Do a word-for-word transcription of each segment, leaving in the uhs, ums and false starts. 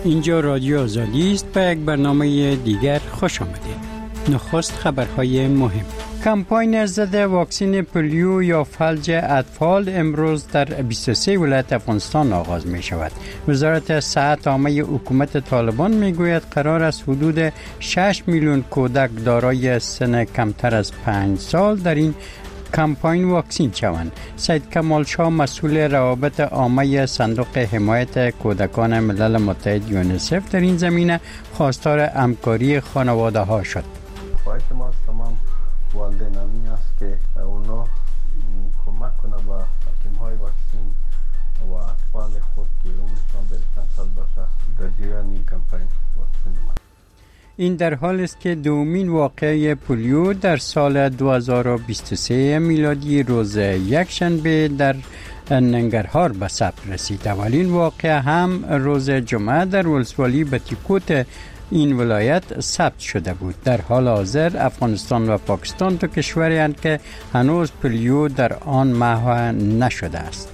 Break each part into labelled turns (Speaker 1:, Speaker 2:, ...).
Speaker 1: اینجا رادیو آزادی است. به یک برنامه دیگر خوش آمدید. نخست خبرهای مهم. کمپاین ضد واکسن پولیو یا فلج اطفال امروز در بیست و سه ولایت افغانستان آغاز می شود. وزارت صحت عامه حکومت طالبان می گوید قرار است حدود شش میلیون کودک دارای سن کمتر از پنج سال در این کمپاین واکسین شوند. سید کمال شاه مسئول روابط عامه صندوق حمایت کودکان ملل متحد یونیسف در این زمینه خواستار همکاری خانواده ها شد.
Speaker 2: خواهش ما از تمام والدینانی است که اونا کمک کنه با تیم های واکسین و اطفال خود که عمرشان بیش از پنج سال باشه در جریان این کمپاین واکسین ما.
Speaker 1: این در حال است که دومین واقعه پولیو در سال دو هزار و بیست و سه میلادی روز یکشنبه در ننگرهار به ثبت رسید. اولین واقعه هم روز جمعه در ولسوالی بتیکوت این ولایت ثبت شده بود. در حال حاضر افغانستان و پاکستان دو کشوری هستند که هنوز پولیو در آن محو نشده است.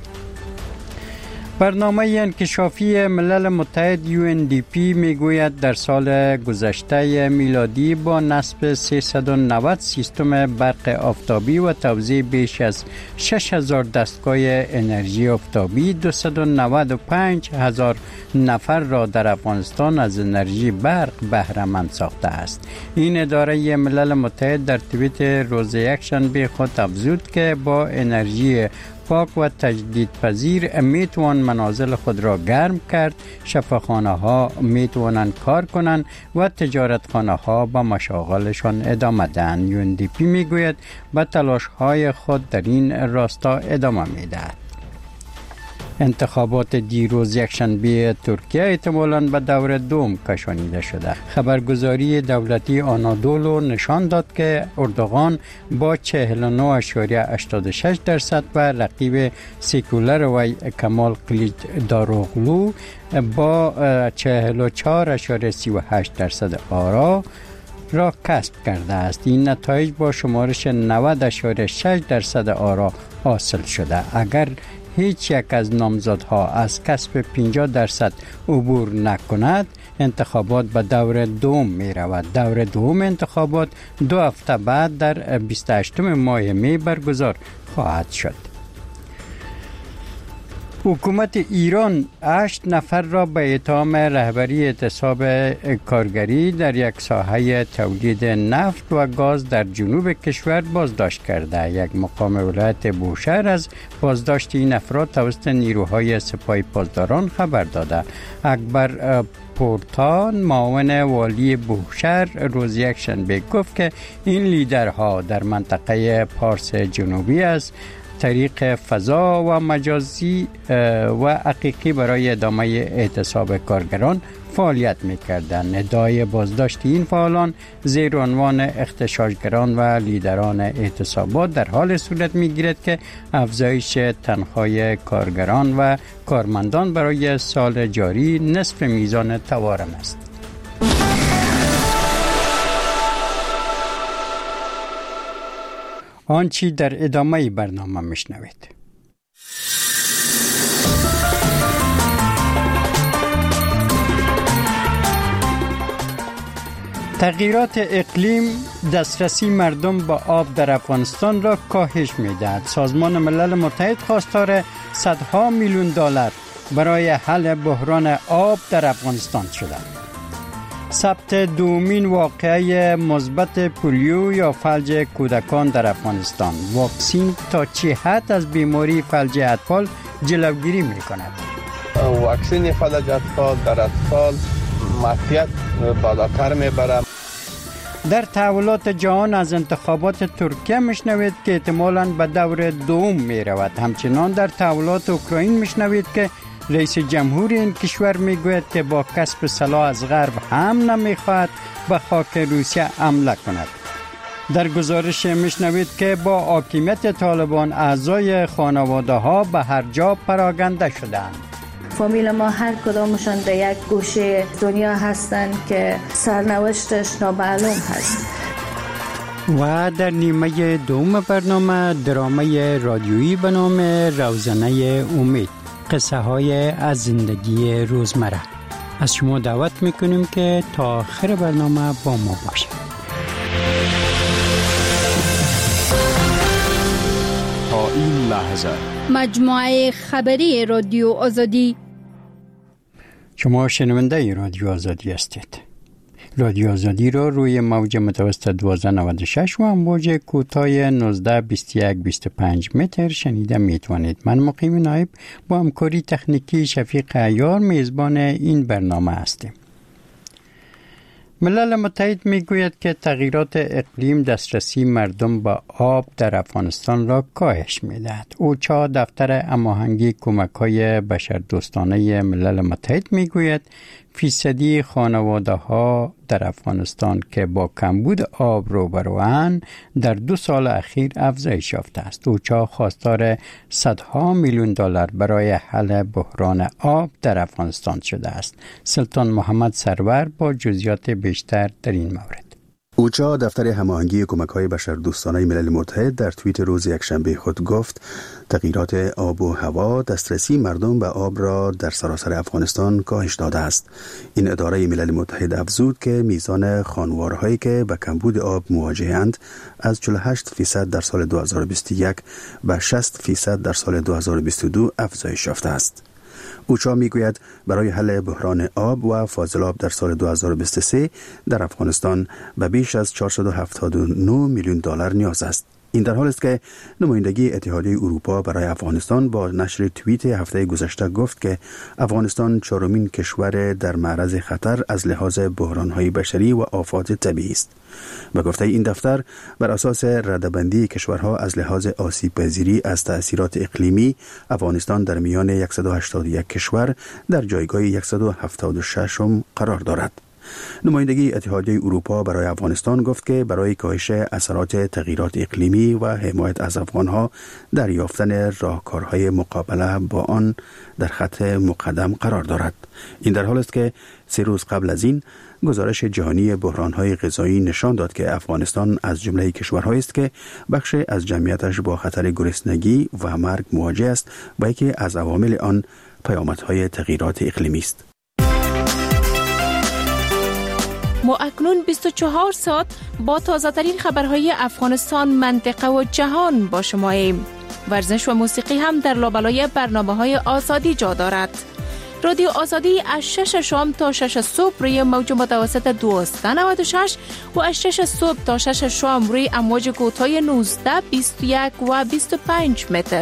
Speaker 1: برنامه انکشافی ملل متحد یو ان دی پی میگوید در سال گذشته میلادی با نصب سیصد و نود سیستم برق آفتابی و توزیع بیش از شش هزار دستگاه انرژی آفتابی دویست و نود و پنج هزار نفر را در افغانستان از انرژی برق بهره مند ساخته است. این اداره ملل متحد در توییت روز یکشنبه خود افزود که با انرژی پاک و تجدید پذیر می توان منازل خود را گرم کرد، شفاخانه ها می توانند کار کنند و تجارت خانه ها به مشاغلشان ادامه دهند. یو ان دی پی می گوید به تلاش های خود در این راستا ادامه می دهد. انتخابات دیروز یکشنبه ترکیه احتمالاً به دور دوم کشانیده شده. خبرگزاری دولتی آنادولو نشان داد که اردوغان با چهل و نه اشاریه هشتاد و شش درصد و رقیب سکولر و کمال کلیچداروغلو با چهل و چهار اشاریه سی و هشت درصد آرا را کسب کرده است. این نتایج با شمارش نود اشاریه شش درصد آرا حاصل شده. اگر هیچ یک از نامزدها از کسب پنجاه درصد عبور نکند انتخابات به دور دوم می رود. دور دوم انتخابات دو هفته بعد در بیست و هشتم ماه می برگزار خواهد شد. حکومت ایران هشت نفر را به اتهام رهبری اعتصاب کارگری در یک ساحه تولید نفت و گاز در جنوب کشور بازداشت کرده. یک مقام ولایت بوشهر از بازداشت این افراد توسط نیروهای سپاه پاسداران خبر داده. اکبر پورتان معاون والی بوشهر روز یکشنبه گفت که این لیدرها در منطقه پارس جنوبی است طریق فضا و مجازی و حقیقی برای ادامه اعتصاب کارگران فعالیت می‌کردند. ندای بازداشت این فعالان زیر عنوان اغتشاشگران و لیدران اعتصابات در حال صورت می‌گیرد که افزایش تنخواه کارگران و کارمندان برای سال جاری نصف میزان تورم است. آنچه در ادامه برنامه میشنوید. تغییرات اقلیم دسترسی مردم به آب در افغانستان را کاهش می‌دهد. سازمان ملل متحد خواستار صدها میلیون دلار برای حل بحران آب در افغانستان شده. ثبت دومین واقعه مثبت پولیو یا فلج کودکان در افغانستان. واکسین تا چه حد از بیماری فلج اطفال جلوگیری می‌کند؟
Speaker 2: واکسن فلج اطفال در اطفال معافیت بالاتر می‌برد.
Speaker 1: در تحولات جهان از انتخابات ترکیه میشنوید که احتمالاً به دور دوم می‌رود. همچنان در تحولات اوکراین میشنوید که رئیس جمهور این کشور میگوید که با کسب سلاح از غرب هم نمیخواهد به خاک روسیه حمله کند. در گزارش میشنوید که با حاکمیت طالبان اعضای خانواده ها به هر جا پراگنده شدند.
Speaker 3: فامیل ما هر کدامشان در یک گوشه دنیا هستند که سرنوشتش نامعلوم هست.
Speaker 1: و در نیمه دوم برنامه درامه رادیویی به نام روزنه امید، قصه های از زندگی روزمره. از شما دعوت میکنیم که تا آخر برنامه با ما باشید.
Speaker 4: تا این لحظه
Speaker 5: مجموعه خبری رادیو آزادی.
Speaker 1: شما شنونده رادیو آزادی هستید. رادیو آزادی را روی موج متوسط دوازده نود و شش و امواج کوتاه نوزده بیست و یک بیست و پنج متر شنیده میتوانید. من مقیم نایب با همکاری تکنیکی شفیق عیار میزبان این برنامه هستیم. ملل متحد میگوید که تغییرات اقلیم دسترسی مردم به آب در افغانستان را کاهش میدهد. اوچا دفتر هماهنگی کمک‌های بشردوستانه ملل متحد میگوید فیصدی خانواده ها در افغانستان که با کمبود آب روبروان در دو سال اخیر افزایش یافته است. اوچا خواستار صدها میلیون دلار برای حل بحران آب در افغانستان شده است. سلطان محمد سرور با جزئیات بیشتر در این مورد.
Speaker 6: اوچا دفتر هماهنگی کمک‌های بشردوستانه ملل متحد در توییت روز یکشنبه خود گفت تغییرات آب و هوا دسترسی مردم به آب را در سراسر افغانستان کاهش داده است. این اداره ملل متحد افزود که میزان خانوارهایی که به کمبود آب مواجه‌اند از چهل و هشت درصد در سال دو هزار و بیست و یک به شصت درصد در سال دو هزار و بیست و دو افزایش یافته است. اوچا میگوید برای حل بحران آب و فاضلاب در سال دو هزار و بیست و سه در افغانستان به بیش از چهارصد و هفتاد و نه میلیون دلار نیاز است. این در حالی است که نمایندگی اتحادیه اروپا برای افغانستان با نشر توییت هفته گذشته گفت که افغانستان چهارمین کشور در معرض خطر از لحاظ بحران‌های بشری و آفات طبیعی است. به گفته این دفتر بر اساس رده‌بندی کشورها از لحاظ آسیب‌پذیری از تأثیرات اقلیمی افغانستان در میان صد و هشتاد و یک کشور در جایگاه صد و هفتاد و شش قرار دارد. نمایندگی اتحادیه اروپا برای افغانستان گفت که برای کاهش اثرات تغییرات اقلیمی و حمایت از افغانها در یافتن راهکارهای مقابله با آن در خط مقدم قرار دارد. این در حالی است که سه روز قبل از این گزارش جهانی بحران‌های غذایی نشان داد که افغانستان از جمله کشورهایی است که بخش از جمعیتش با خطر گرسنگی و مرگ مواجه است و یکی از عوامل آن پیامدهای تغییرات اقلیمی است.
Speaker 7: ما اکنون بیست و چهار ساعت با تازه ترین خبرهای افغانستان، منطقه و جهان با شماییم. ورزش و موسیقی هم در لابلای برنامه‌های آزادی جا دارد. رادیو آزادی از شش شام تا شش صبح روی موج متوسط دویست و نود و شش و از شش صبح تا شش شام روی امواج کوتاه نوزده، بیست و یک و بیست و پنج متر.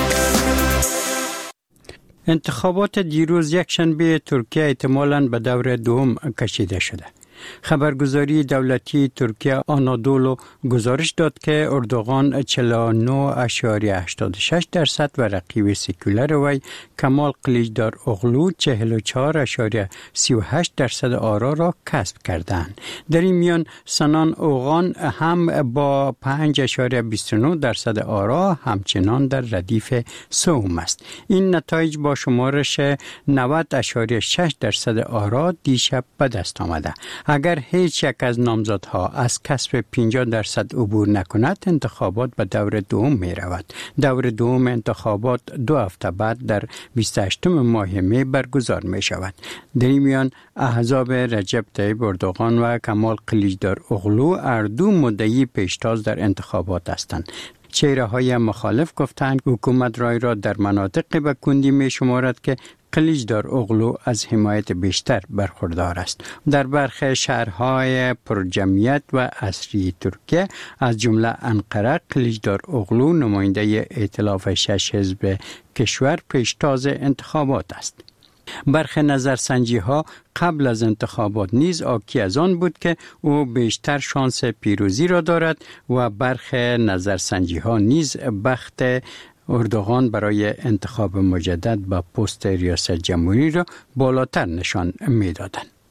Speaker 1: انتخابات دیروز یکشنبه ترکیه احتمالاً به دور دوم کشیده شده. خبرگزاری دولتی ترکیه آنادولو گزارش داد که اردوغان چهل و نه اشاری هشتاد و شش درصد و رقیب سکولر وی کمال قلیچدار اغلو چهل و چهار اشاری سی و هشت درصد آرا را کسب کردند. در این میان سنان اوغان هم با پنج اشاری بیست و نه درصد آرا همچنان در ردیف سوم است. این نتایج با شمارش نود اشاری شش درصد آرا دیشب به دست آمده. اگر هیچ یک از نامزدها از کسب پنجاه درصد عبور نکند، انتخابات به دور دوم می رود. دور دوم انتخابات دو هفته بعد در بیست و هشتم ماه می برگزار می شود. در این میان احزاب رجب طیب اردوغان و کمال قلیچدار اغلو هر دو مدعی پیشتاز در انتخابات هستند. چهره های مخالف گفتند حکومت رای را در مناطق به کندی می شمارد که قلیچدار اغلو از حمایت بیشتر برخوردار است. در برخی شهرهای پرجمعیت و عصری ترکیه از جمله انقره، قلیچدار اغلو نماینده ائتلاف شش حزب کشور پیشتاز انتخابات است. برخی نظرسنجی ها قبل از انتخابات نیز آکی از آن بود که او بیشتر شانس پیروزی را دارد و برخی نظرسنجی ها نیز بخت اردوغان برای انتخاب مجدد با پست ریاست جمهوری را بالاتر نشان می دادند.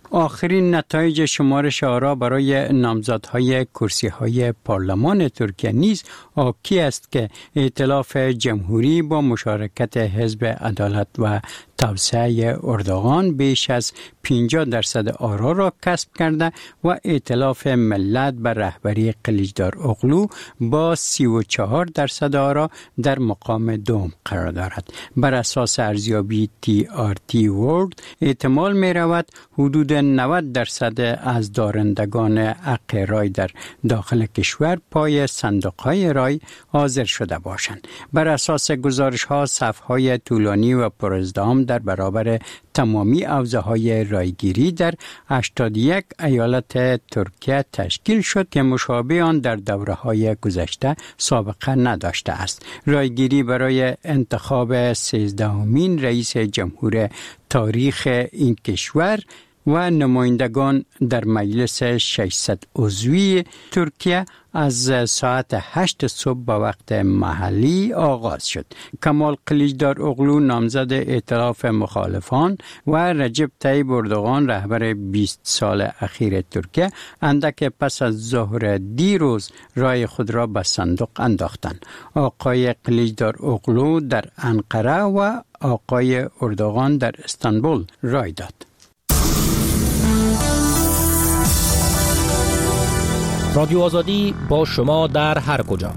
Speaker 1: آخرین نتایج شمارش آرا برای نامزدهای کرسی‌های پارلمان ترکیه نیز حاکی است که ائتلاف جمهوری با مشارکت حزب عدالت و توسعه اردوغان بیش از پنجاه درصد آرا را کسب کرده و ائتلاف ملت بر رهبری قلیچدار اغلو با سی و چهار درصد آرا در مقام دوم قرار دارد. بر اساس ارزیابی تی آر تی ورلد احتمال می رود حدود نود درصد از دارندگان حق رای در داخل کشور پای صندوق‌های رای حاضر شده باشند. بر اساس گزارش‌ها صف‌های طولانی و پرازدحام در برابر تمامی حوزه‌های رایگیری در هشتاد و یک ایالت ترکیه تشکیل شد که مشابه آن در دوره‌های گذشته سابقه نداشته است. رایگیری برای انتخاب سیزدهمین رئیس جمهور تاریخ این کشور و نمایندگان در مجلس ششصد عضوی ترکیه از ساعت هشت صبح به وقت محلی آغاز شد. کمال قلیچدار اغلو نامزد ائتلاف مخالفان و رجب طیب اردوغان رهبر بیست سال اخیر ترکیه اندک پس از ظهر دیروز رای خود را به صندوق انداختند. آقای قلیچدار اغلو در انقره و آقای اردوغان در استانبول رای داد.
Speaker 8: رادیو آزادی با شما در هر کجا.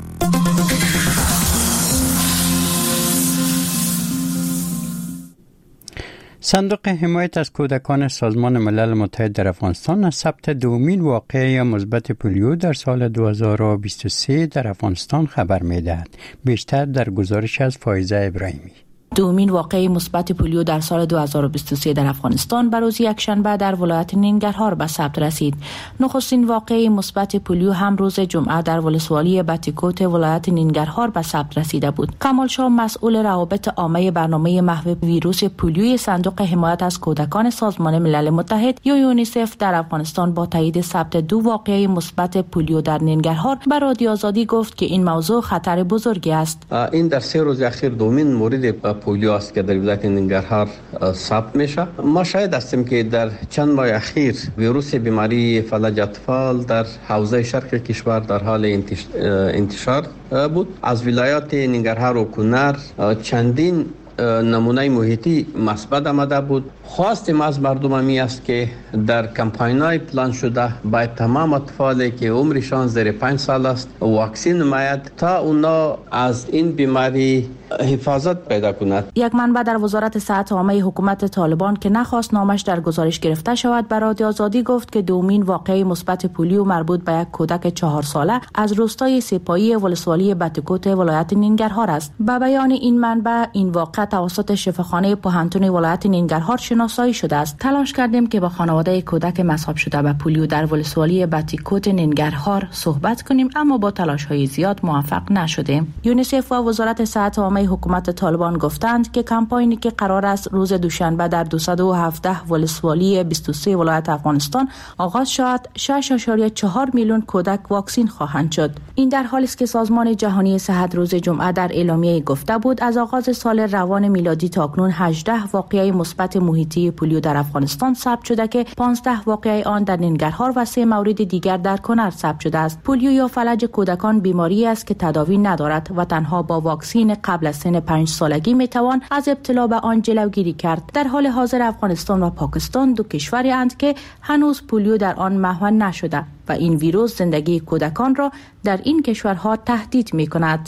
Speaker 1: صندوق حمایت از کودکان سازمان ملل متحد در افغانستان از ثبت دومین واقعه مثبت پولیو در سال دو هزار و بیست و سه در افغانستان خبر می‌دهد. بیشتر در گزارش از فایزه ابراهیمی.
Speaker 9: دومین واقعه مثبت پولیو در سال دو هزار و بیست و سه در افغانستان به روز یکشنبه در ولایت ننگرهار به ثبت رسید. نخستین واقعه مثبت پولیو هم روز جمعه در ولسوالی بتیکوت ولایت ننگرهار به ثبت رسیده بود. کمال شاه مسئول روابط عامه برنامه محو ویروس پولیوی صندوق حمایت از کودکان سازمان ملل متحد یا یونیسف در افغانستان با تایید ثبت دو واقعه مثبت پولیو در ننگرهار به رادیو آزادی گفت که این موضوع خطر بزرگی است.
Speaker 2: این در سه روز اخیر دومین مورد پولیو است که در ولایت ننگرهار ثبت میشه. ما شاهد هستیم که در چند ماه اخیر ویروس بیماری فلج اطفال در حوزه شرق کشور در حال انتشار بود. از ولایات ننگرهار و کنر چندین نمونه محیطی مثبت آمده بود. خواستیم از مردم همی است که در کمپاین‌های پلان شده باید تمام اطفالی که عمرشان زیر پنج سال است واکسین نماید تا اونا از این بیماری حفاظت پیدا کند.
Speaker 9: یک منبع در وزارت صحت عامه حکومت طالبان که نخواست نامش در گزارش گرفته شود به رادیو آزادی گفت که دومین واقعه مثبت پولیو مربوط به یک کودک چهار ساله از روستای سپاهی ولسوالی بتیکوت ولایت ننگرهار است. به بیان این منبع این واقعه توسط شفاخانه پوهنتون ولایت ننگرهار شناسایی شده است. تلاش کردیم که با خانواده کودک مصاب شده به پولیو در ولسوالی بتیکوت ننگرهار صحبت کنیم اما با تلاش‌های زیاد موفق نشدیم. یونیسف و وزارت صحت عامه حکومت طالبان گفتند که کمپاینی که قرار است روز دوشنبه در دویست و هفده ولسوالی بیست و سه ولایت افغانستان آغاز شود شش ممیز چهار میلیون کودک واکسین خواهند شد. این در حالی است که سازمان جهانی صحت روز جمعه در اعلامیه گفته بود از آغاز سال روان میلادی تا اکنون هجده واقعه مثبت محیطی پولیو در افغانستان ثبت شده که پانزده واقعه آن در ننگرهار و سه مورد دیگر در کنر ثبت شده است. پولیو یا فلج کودکان بیماری است که تداوی ندارد و تنها با واکسین قبل از سن پنج سالگی میتوان از ابتلا به آن جلوگیری کرد. در حال حاضر افغانستان و پاکستان دو کشوری اند که هنوز پولیو در آن محو نشده و این ویروس زندگی کودکان را در این کشورها تهدید میکند.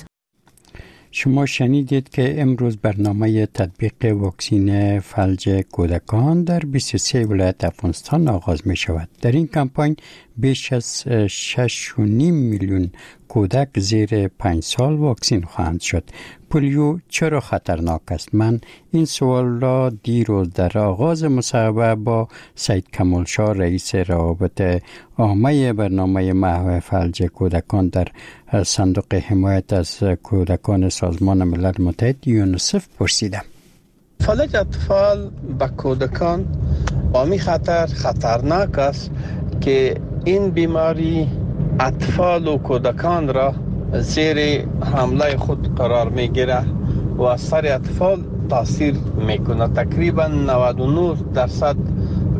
Speaker 1: شما شنیدید که امروز برنامه تطبیق واکسین فلج کودکان در بیست و سه ولایت افغانستان آغاز می شود. در این کمپاین بیش از شش و نیم میلیون کودک زیر پنج سال واکسین خواهند شد. پولیو چرا خطرناک است؟ من این سوال را دیروز در آغاز مصاحبه با سید کمال شاه رئیس روابط عامه برنامه محو فلج کودکان در صندوق حمایت از کودکان سازمان ملل متحد یونیسف پرسیدم.
Speaker 2: فلج اطفال به کودکان با می خطر خطرناک است که این بیماری اطفال و کودکان را زیر حمله خود قرار می گیره و سر اطفال تاثیر می کنه. تقریبا نود و نه درصد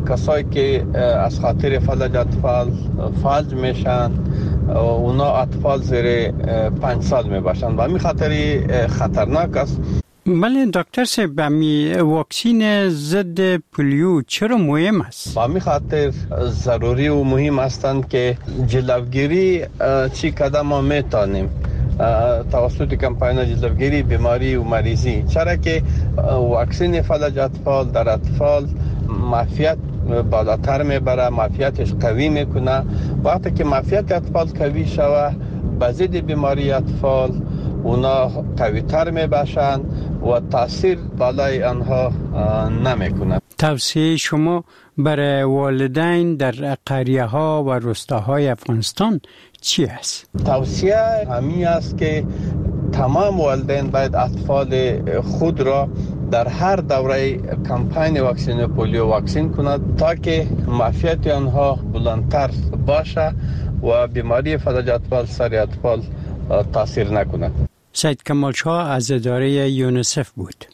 Speaker 2: کسایی که از خاطر فلج اطفال فلج میشن اونا اطفال زیر پنج سال میباشن و همین خاطری خطرناک است.
Speaker 1: بله دکتر صاحب، می واکسین ضد پولیو چرا مهم است؟
Speaker 2: با همین خاطر ضروری و مهم هستند که جلوگیری چی قدم ما میتونیم توسط کمپاین جلوگیری بیماری و مریضی، چرا که واکسین فلج اطفال در اطفال معافیت بالاتر میبره، معافیتش قوی میکنه. وقتی که معافیت اطفال قوی شوه به ضد بیماری اطفال اونا قوی تر میباشن و تاثیر بالای آنها نمیکنه.
Speaker 1: توصیه شما برای والدین در قریه ها و روستاهای افغانستان چی است؟
Speaker 2: توصیه همین است که تمام والدین باید اطفال خود را در هر دوره کمپین واکسین پولیو واکسین کند تا که معافیت آنها بلندتر باشه و بیماری فلج اطفال سر اطفال تاثیر نکند.
Speaker 1: سید کمال شاه از اداره یونیسف بود.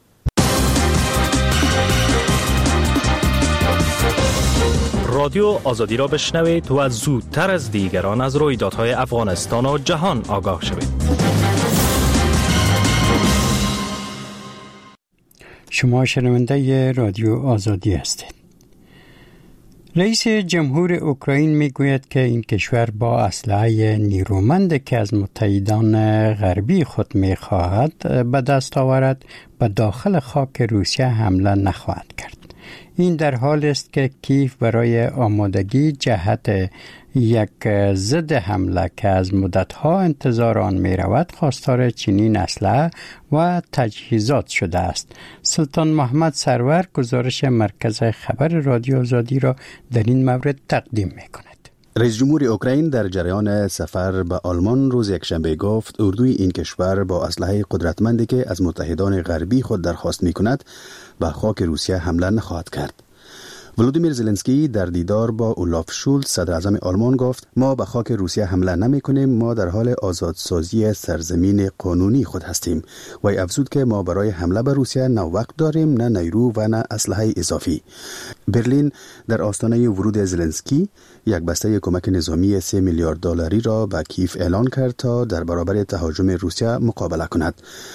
Speaker 8: رادیو آزادی را بشنوید و زودتر از دیگران از رویدادهای افغانستان و جهان آگاه شوید.
Speaker 1: شما شنونده رادیو آزادی هستید. رئیس جمهور اوکراین میگوید که این کشور با اسلحه نیرومند که از متحدان غربی خود میخواهد به دست آورد به داخل خاک روسیه حمله نخواهد کرد. این در حال است که کیف برای آمادگی جهت یک ضد حمله که از مدتها انتظار آن می رود خواستار چنین اسلحه و تجهیزات شده است. سلطان محمد سرور گزارش مرکز خبر رادیو آزادی را در این مورد تقدیم می کند.
Speaker 6: رئیس جمهور اوکراین در جریان سفر به آلمان روز یکشنبه گفت اردوی این کشور با اسلحه قدرتمندی که از متحدان غربی خود درخواست می کند به خاک روسیه حمله نخواهد کرد. ولودیمیر زلنسکی در دیدار با اولاف شولز صدر اعظم آلمان گفت ما به خاک روسیه حمله نمی کنیم، ما در حال آزادسازی سرزمین قانونی خود هستیم. و افزود که ما برای حمله به روسیه نه وقت داریم، نه نیرو و نه اسلحه اضافی. برلین در آستانه ورود زلنسکی یک بسته کمک نظامی سه میلیارد دلاری را به کیف اعلان کرد تا در برابر تهاجم روسیه مقابله کند.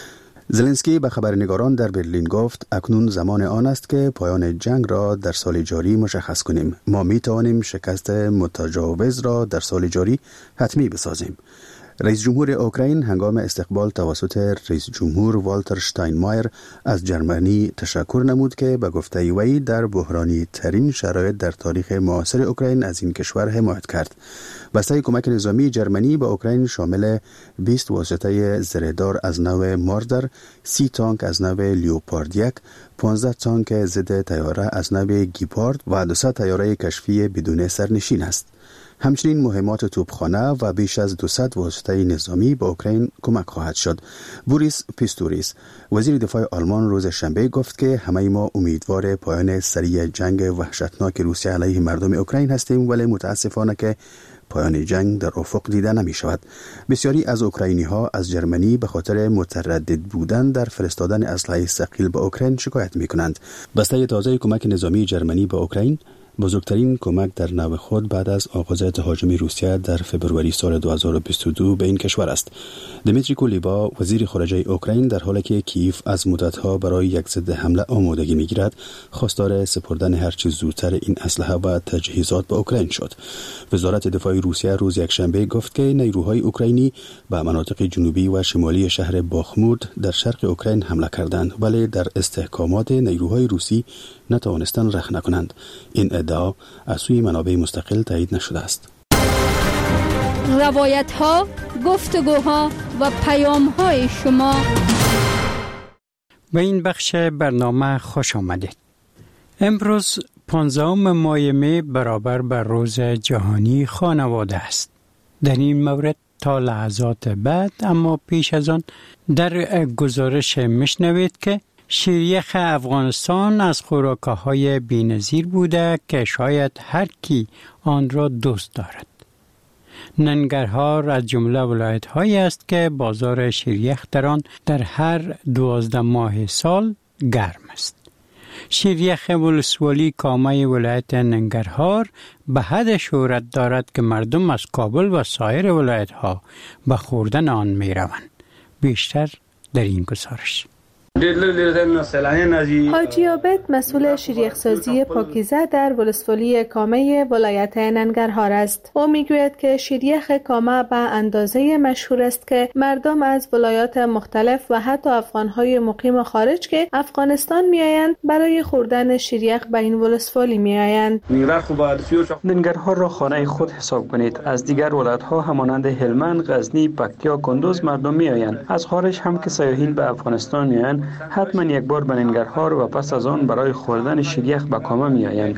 Speaker 6: زلنسکی به خبرنگاران در برلین گفت اکنون زمان آن است که پایان جنگ را در سال جاری مشخص کنیم. ما می توانیم شکست متجاوز را در سال جاری حتمی بسازیم. رئیس جمهور اوکراین هنگام استقبال توسط رئیس جمهور والتر شتاینمایر از جرمنی تشکر نمود که به گفته وی در بحرانی ترین شرایط در تاریخ معاصر اوکراین از این کشور حمایت کرد. بسته کمک نظامی جرمنی به اوکراین شامل بیست واسطه زرهدار از نوع ماردر، سی تانک از نوع لیوپارد یک، پانزده تانک ضد طیاره از نوع گیپارد و دویست طیاره کشفی بدون سرنشین است. همچنین مهمات توپخانه و بیش از دویست واسطه نظامی به اوکراین کمک خواهد شد. بوریس پیستوریس وزیر دفاع آلمان روز شنبه گفت که همه ما امیدوار پایان سریع جنگ وحشتناک روسیه علیه مردم اوکراین هستیم، ولی متاسفانه که پایان جنگ در افق دیده نمی شود. بسیاری از اوکراینی ها از جرمنی به خاطر متردد بودن در فرستادن اسلحه ثقیل به اوکراین شکایت می کنند. بسته تازه کمک نظامی جرمنی به اوکراین بزرگترین کمک در نوع خود بعد از آغاز تهاجم روسیه در فوریه سال دو هزار و بیست و دو به این کشور است. دمیتری کولیبا وزیر خارجه اوکراین در حالی که کیف از مدتها برای یک ضد حمله آمادگی می‌گیرد، خواستار سپردن هر چه زودتر این اسلحه و تجهیزات به اوکراین شد. وزارت دفاع روسیه روز یکشنبه گفت که نیروهای اوکراینی به مناطق جنوبی و شمالی شهر باخمود در شرق اوکراین حمله کردند، ولی در استحکامات نیروهای روسی نتوانستند رخنه کنند. این ادعا از سوی منابع مستقل تایید نشده است.
Speaker 5: روایت ها، گفتگوها و پیام های شما
Speaker 1: به این بخش برنامه خوش آمدید. امروز پانزدهم ماه می برابر بر روز جهانی خانواده است. در این مورد تا لحظات بعد اما پیش از آن در گزارش میشنوید که شیریخ افغانستان از خوراک‌های بی‌نظیر بوده که شاید هر کی آن را دوست دارد. ننگرهار از جمله ولایت‌هایی است که بازار شیریخ در آن در هر دوازده ماه سال گرم است. شیریخ ولسوالی کامه ولایت ننگرهار به حد شهرت دارد که مردم از کابل و سایر ولایت ها به خوردن آن می روند. بیشتر در این گزارش.
Speaker 10: حاجی عابد مسئول شیریخ‌سازی پاکیزه در ولسوالی کامه ولایت ننگرهار است. او میگوید که شیریخ کامه به اندازه مشهور است که مردم از ولایات مختلف و حتی افغان‌های مقیم خارج که افغانستان میآیند برای خوردن شیریخ به این ولسوالی میآیند.
Speaker 11: ننگرهار را خانه خود حساب کنید. از دیگر ولایت‌ها همانند هلمند، غزنی، پکتیا، کندوز مردم میآیند. از خارج هم که سیاحین به افغانستان میآیند حتما یک بار به ننگرهار و پس از آن برای خوردن شیریخ به کامه میآیند.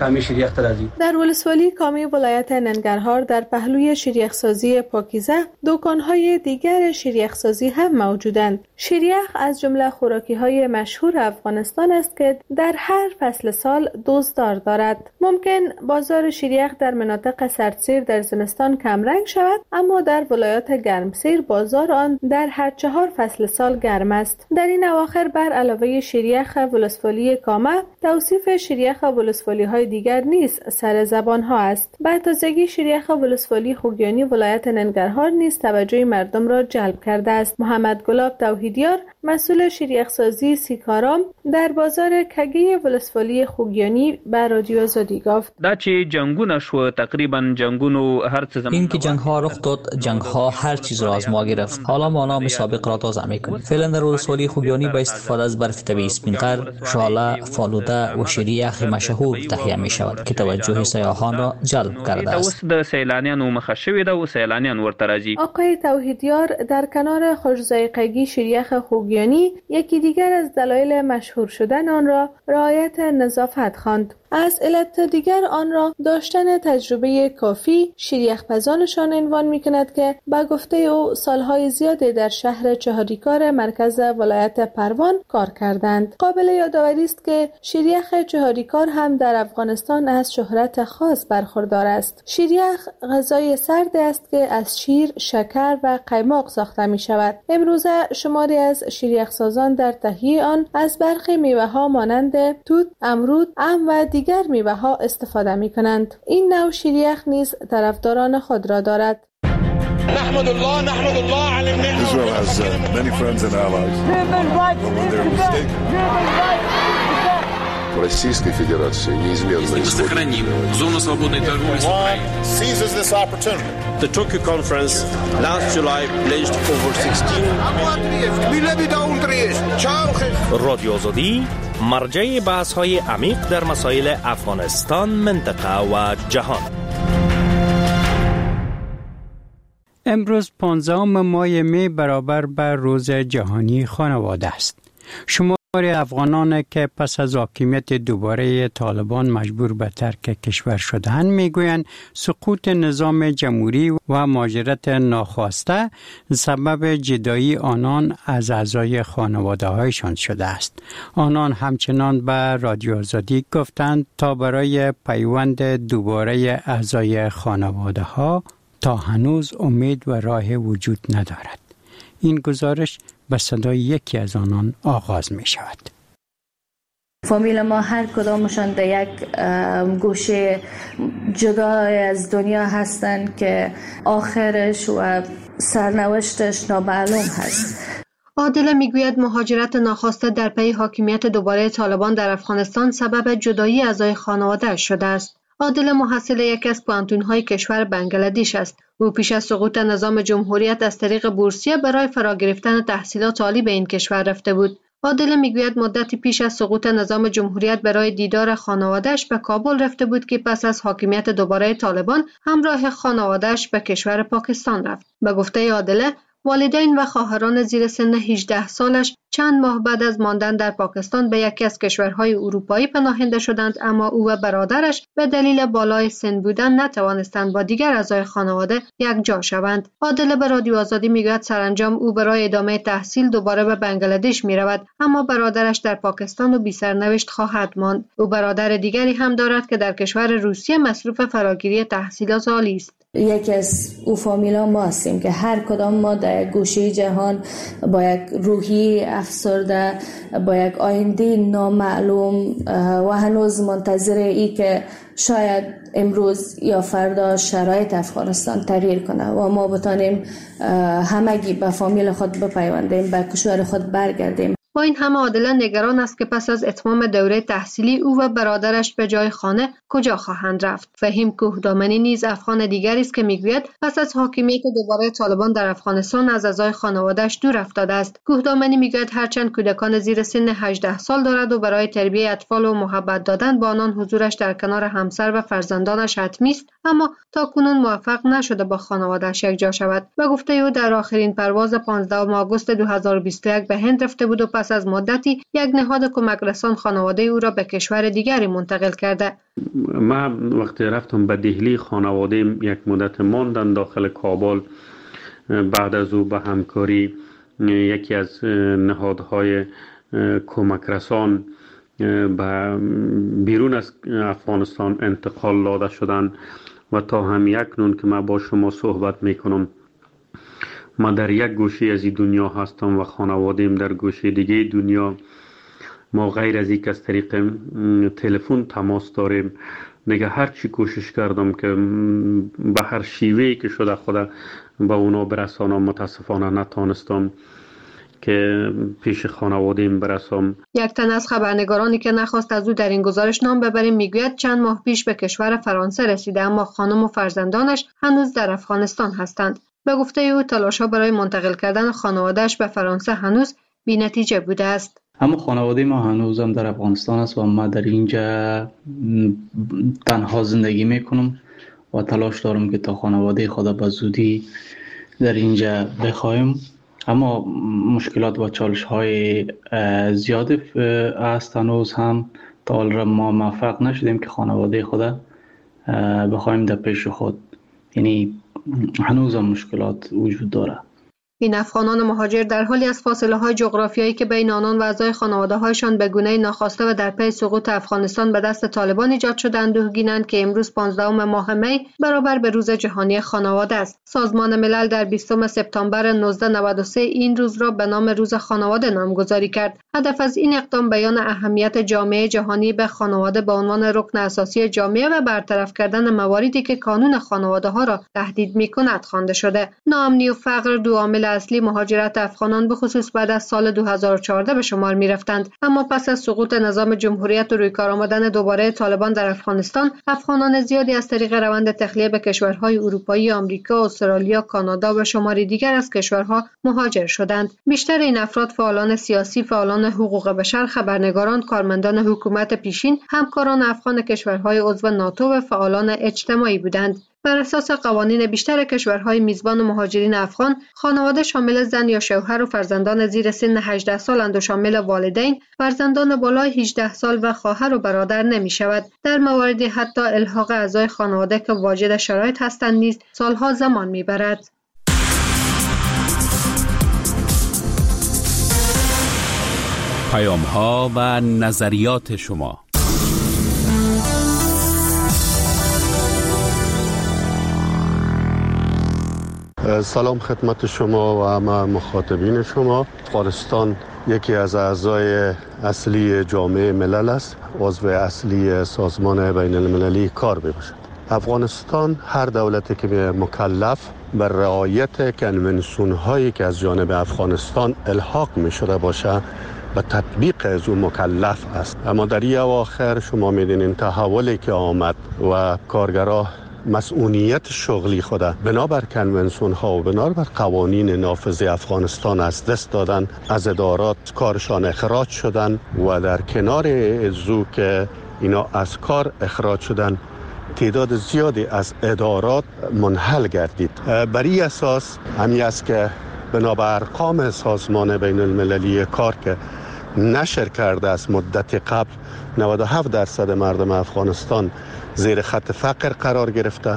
Speaker 10: در ولسوالی کامه ولایت ننگرهار در پهلوی شیریخ‌سازی پاکیزه دکان‌های دیگر شیریخ‌سازی هم موجودند. شیریخ از جمله خوراکی‌های مشهور افغانستان است که در هر فصل سال دزدار دارد. ممکن بازار شیریخ در مناطق سردسیر در زمستان کم رنگ شود، اما در ولایات گرمسیر بازار آن در هر چهار فصل سال گرم است. در این اواخر بر علاوه شیریخ ولسوالی کامه توصیف شیریخ ولسوالی های دیگر نیز سر زبان ها است. به تازگی شیریخ ولسوالی خوگیانی ولایت ننگرهار نیز توجه مردم را جلب کرده است. محمد گلاب توحیدیار مسئول شیریخ سازی سیکارام در بازار کگی ولسوالی خوگیانی به رادیو آزادی گفت
Speaker 12: دا چې جنگونه شو تقریبا جنگونو هر څه زمان
Speaker 13: این که جنگ ها رخ داد، جنگ ها هر چیز را از ما گرفت. حالا ما نام سابق را تازه میکنیم. فعلا در ولسوالی خوگیانی با استفاده از برف طبیعی اسپینقر، شاله، فالوده و شیریخ مشهور تهیه می شود که توجه سیاحان را جلب کرده است.
Speaker 12: د سیلانیانو مخه شوی ده و سیلانیان ورته راځي.
Speaker 10: آقای توحیدیار در کنار خوش‌ذائقگی شیریخ خوگیانی یکی دیگر از دلایل مشهور شدن آن را رعایت نظافت خواند. از علت دیگر آن را داشتن تجربه کافی شیریخ پزانشان عنوان می کند که با گفته او سالهای زیادی در شهر چهاریکار مرکز ولایت پروان کار کردند. قابل یادآوری است که شیریخ چهاریکار هم در افغانستان از شهرت خاص برخوردار است. شیریخ غذای سرد است که از شیر، شکر و قیماق ساخته می شود. امروزه شماری از شیریخ سازان در تهیه آن از برخی میوه ها مانند توت، امرود، ام و دیگر دیگر میوه ها استفاده می کنند. این نوع شیریخ نیز طرفداران خود را دارد.
Speaker 14: نحمد الله نحمد الله على النعمة. Israel has uh, many friends and allies. But when they're mistaken. Российской Федерации неизменно
Speaker 15: сохраним зону свободной торговли с Украиной.
Speaker 14: Seizes this opportunity.
Speaker 16: The Tokyo conference last July pledged over sixteen.
Speaker 8: رادیو آزادی مرجع بحث‌های عمیق در مسائل افغانستان، منطقه و جهان.
Speaker 1: امروز پانزدهم ماه می برابر بر روز جهانی خانواده است. شما افغانان که پس از حاکمیت دوباره طالبان مجبور به ترک کشور شدند میگویند سقوط نظام جمهوری و مهاجرت ناخواسته سبب جدایی آنان از اعضای خانواده هایشان شده است. آنان همچنان به رادیو آزادی گفتند تا برای پیوند دوباره اعضای خانواده ها تا هنوز امید و راه وجود ندارد. این گزارش به صدای یکی از آنان آغاز می شود.
Speaker 3: فامیل ما هر کدامشان در یک گوشه جدا از دنیا هستند که آخرش و سرنوشتش نامعلوم هست.
Speaker 17: عادله میگوید مهاجرت ناخواسته در پی حاکمیت دوباره طالبان در افغانستان سبب جدایی اعضای خانواده شده است. عادله محصل یکی از پوهنتون‌های کشور بنگلادش است. او پیش از سقوط نظام جمهوریت از طریق بورسیه برای فرا گرفتن تحصیلات عالی به این کشور رفته بود. عادله میگوید مدتی پیش از سقوط نظام جمهوریت برای دیدار خانواده‌اش به کابل رفته بود که پس از حاکمیت دوباره طالبان همراه خانواده‌اش به کشور پاکستان رفت. به گفته عادله والدین و خواهران زیر سن هجده سالش چند ماه بعد از ماندن در پاکستان به یکی از کشورهای اروپایی پناهنده شدند، اما او و برادرش به دلیل بالای سن بودن نتوانستند با دیگر اعضای خانواده یک جا شوند. عادله به رادیو آزادی میگوید سرانجام او برای ادامه تحصیل دوباره به بنگلادش میرود، اما برادرش در پاکستان و بی سرنوشت خواهد ماند. او برادر دیگری هم دارد که در کشور روسیه مصروف فراگیری تحصیلات عالی است.
Speaker 3: یکی از او فامیلا ما هستیم که هر کدام ما در گوشه جهان با یک روحی افسرده، با یک آینده نامعلوم و هنوز منتظر ای که شاید امروز یا فردا شرایط افغانستان تغییر کنه و ما بتانیم همگی به فامیل خود بپیوندیم، به کشور خود برگردیم.
Speaker 17: با این همه عادله نگران است که پس از اتمام دوره تحصیلی او و برادرش به جای خانه کجا خواهند رفت. فهیم کوهدامنی نیز افغان دیگری است که میگوید پس از حاکمیت دوباره طالبان در افغانستان از اعضای خانواده‌اش دور افتاده است. کوهدامنی میگوید هرچند کودکان زیر سن هجده سال دارد و برای تربیت اطفال و محبت دادن با آنان حضورش در کنار همسر و فرزندانش حتمی است، اما تاکنون موفق نشده با خانواده‌اش یکجا شود. و گفته او در آخرین پرواز پانزدهم آگوست دو هزار و بیست و یک به هند رفته بود و پس از مدتی یک نهاد کمک رسان خانواده او را به کشور دیگری منتقل کرده.
Speaker 18: من وقتی رفتم به دهلی، خانواده یک مدت ماندن داخل کابل. بعد از او به همکاری یکی از نهادهای کمک رسان به بیرون از افغانستان انتقال داده شدند و تا هم اکنون که من با شما صحبت میکنم ما در یک گوشه از این دنیا هستم و خانواده‌ام در گوشه دیگه دنیا. ما غیر از اینکه از طریق تلفن تماس داریم، نگه هر چی کوشش کردم که به هر شیوهی که شده خدا به اونا برسانم، متاسفانه نتانستم که پیش خانواده‌ام برسم.
Speaker 17: یک تن از خبرنگارانی که نخواست از او در این گزارش نام ببریم میگوید چند ماه پیش به کشور فرانسه رسیده، اما خانم و فرزندانش هنوز در افغانستان هستند. به گفته او تلاش‌ها برای منتقل کردن خانواده‌اش به فرانسه هنوز بی‌نتیجه بوده است.
Speaker 19: اما خانواده ما هنوز هم در افغانستان است و ما در اینجا تنها زندگی میکنم و تلاش دارم که تا خانواده خدا به زودی در اینجا بخوایم. اما مشکلات و چالش های زیاد است. هنوز هم تا حال ما موفق نشدیم که خانواده خدا بخوایم در پیش خود، یعنی هنوز هم مشکلات وجود داره.
Speaker 17: این افغانان مهاجر در حالی از فاصله های جغرافیایی که بین آنان و اعضای خانواده هایشان به گونه ناخواسته و در پی سقوط افغانستان به دست طالبان ایجاد شده اندوهگینند که امروز پانزدهم ماه می برابر به روز جهانی خانواده است. سازمان ملل در بیستم سپتامبر نوزده نود و سه این روز را به نام روز خانواده نامگذاری کرد. هدف از این اقدام بیان اهمیت جامعه جهانی به خانواده به عنوان رکن اساسی جامعه و برطرف کردن مواردی که قانون خانواده ها را تهدید می‌کند خوانده شده. ناامنی و فقر دو عامل اصلی مهاجرت افغانان به خصوص بعد از سال دو هزار و چهارده به شمار می رفتند. اما پس از سقوط نظام جمهوریت و روی کار آمدن دوباره طالبان در افغانستان، افغانان زیادی از طریق روند تخلیه به کشورهای اروپایی، آمریکا، استرالیا، کانادا و شماری دیگر از کشورها مهاجر شدند. بیشتر این افراد فعالان سیاسی، فعالان حقوق بشر، خبرنگاران، کارمندان حکومت پیشین، همکاران افغان کشورهای عضو ناتو و فعالان اجتماعی بودند. بر اساس قوانین بیشتر کشورهای میزبان مهاجرین افغان، خانواده شامل زن یا شوهر و فرزندان زیر سن هجده سالند و شامل والدین، فرزندان بالای هجده سال و خواهر و برادر نمی شود. در مواردی حتی الحاق اعضای خانواده که واجد شرایط هستند نیز سالها زمان می برد.
Speaker 4: پیام ها و نظریات شما.
Speaker 20: سلام خدمت شما و همه مخاطبین شما. افغانستان یکی از اعضای اصلی جامعه ملل است، عضو اصلی سازمان بین المللی کار میباشد. افغانستان هر دولتی که مکلف بر رعایت کنونسیون هایی که از جانب افغانستان الحاق می شده باشه به تطبیق از اون مکلف است. اما در این اواخر شما میدونین تحولی که آمد و کارگرها مسئولیت شغلی خود بنابر کنونسیون ها و بنابر قوانین نافذ افغانستان از دست دادن، از ادارات کارشان اخراج شدن و در کنار ازو که اینا از کار اخراج شدن تعداد زیادی از ادارات منحل گردید. بر این اساس همی است که بنابر ارقام سازمان بین المللی کار که نشر کرده است مدت قبل نود و هفت درصد مردم افغانستان زیر خط فقر قرار گرفته.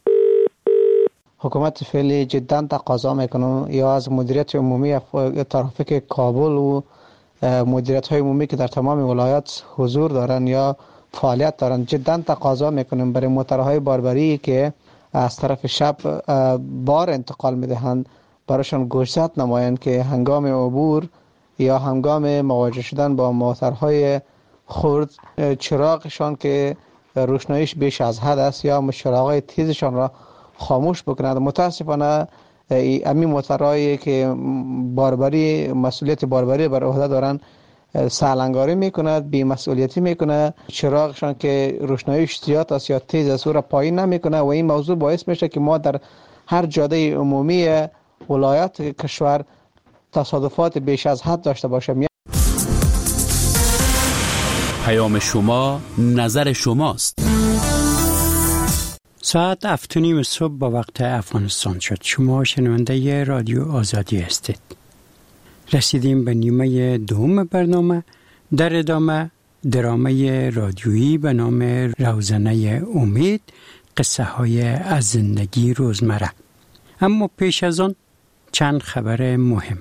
Speaker 21: حکومت فعلی جدا تقاضا میکنه یا از مدیریت عمومی ترافیک کابل و مدیریت های عمومی که در تمام ولایات حضور دارن یا فعالیت دارن، جدا تقاضا میکنیم برای موتورهای باربری که از طرف شب بار انتقال میدهند، برایشان گوشزد نمایند که هنگام عبور یا هنگام مواجه شدن با موترهای خرد چراغشان که روشناییش بیش از حد است یا چراغ‌های تیزشان را خاموش بکنند. متاسفانه امی موترهایی که باربری مسئولیت باربری بر عهده دارند سالنگاری میکند، بی مسئولیتی میکنه، چراغشان که روشناییش زیاد است یا تیز است او را پایین نمیکنه و این موضوع باعث میشه که ما در هر جاده عمومی ولایت کشور تصادفات بیش از حد داشته باشیم.
Speaker 4: پیام شما نظر شماست.
Speaker 1: ساعت هفت و نیم صبح با وقت افغانستان شد. شما شنونده رادیو آزادی هستید. رسیدیم به نیمه دوم برنامه. در ادامه درامه رادیویی به نام روزنه امید، قصه های از زندگی روزمره. اما پیش از آن چند خبر مهم.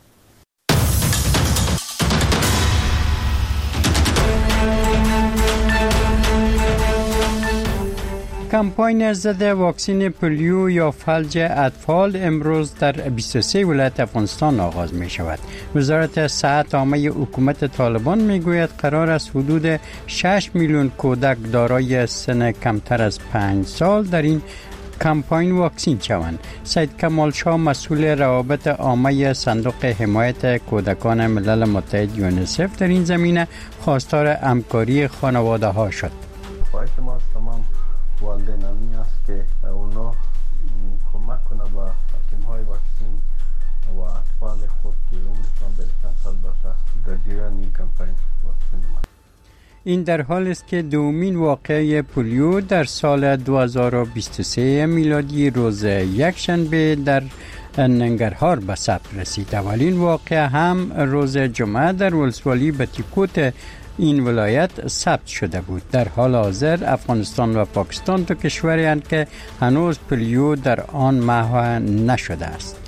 Speaker 1: کمپاین ضد واکسن پولیو یا فلج اطفال امروز در بیست و سه ولایت افغانستان آغاز می شود. وزارت صحت عامه حکومت طالبان می گوید قرار است حدود شش میلیون کودک دارای سن کمتر از پنج سال در این کمپاین واکسین شوند. سید کمال شاه مسئول روابط عامه صندوق حمایت کودکان ملل متحد یونیسف در این زمینه خواستار همکاری خانواده ها شد.
Speaker 2: خواهش ما از تمام والدینانی است که اونا کمک کنه با حکیم های واکسین و اطفال خود که عمرشان بیش از چند سال باشه در جریان این کمپین واکسین ما.
Speaker 1: این در حال است که دومین واقعه پولیو در سال دو هزار و بیست و سه میلادی روز یکشنبه در ننگرهار به ثبت رسید. اولین واقعه هم روز جمعه در ولسوالی بتیکوت این ولایت ثبت شده بود. در حال حاضر افغانستان و پاکستان دو کشوری هستند که هنوز پولیو در آن محو نشده است.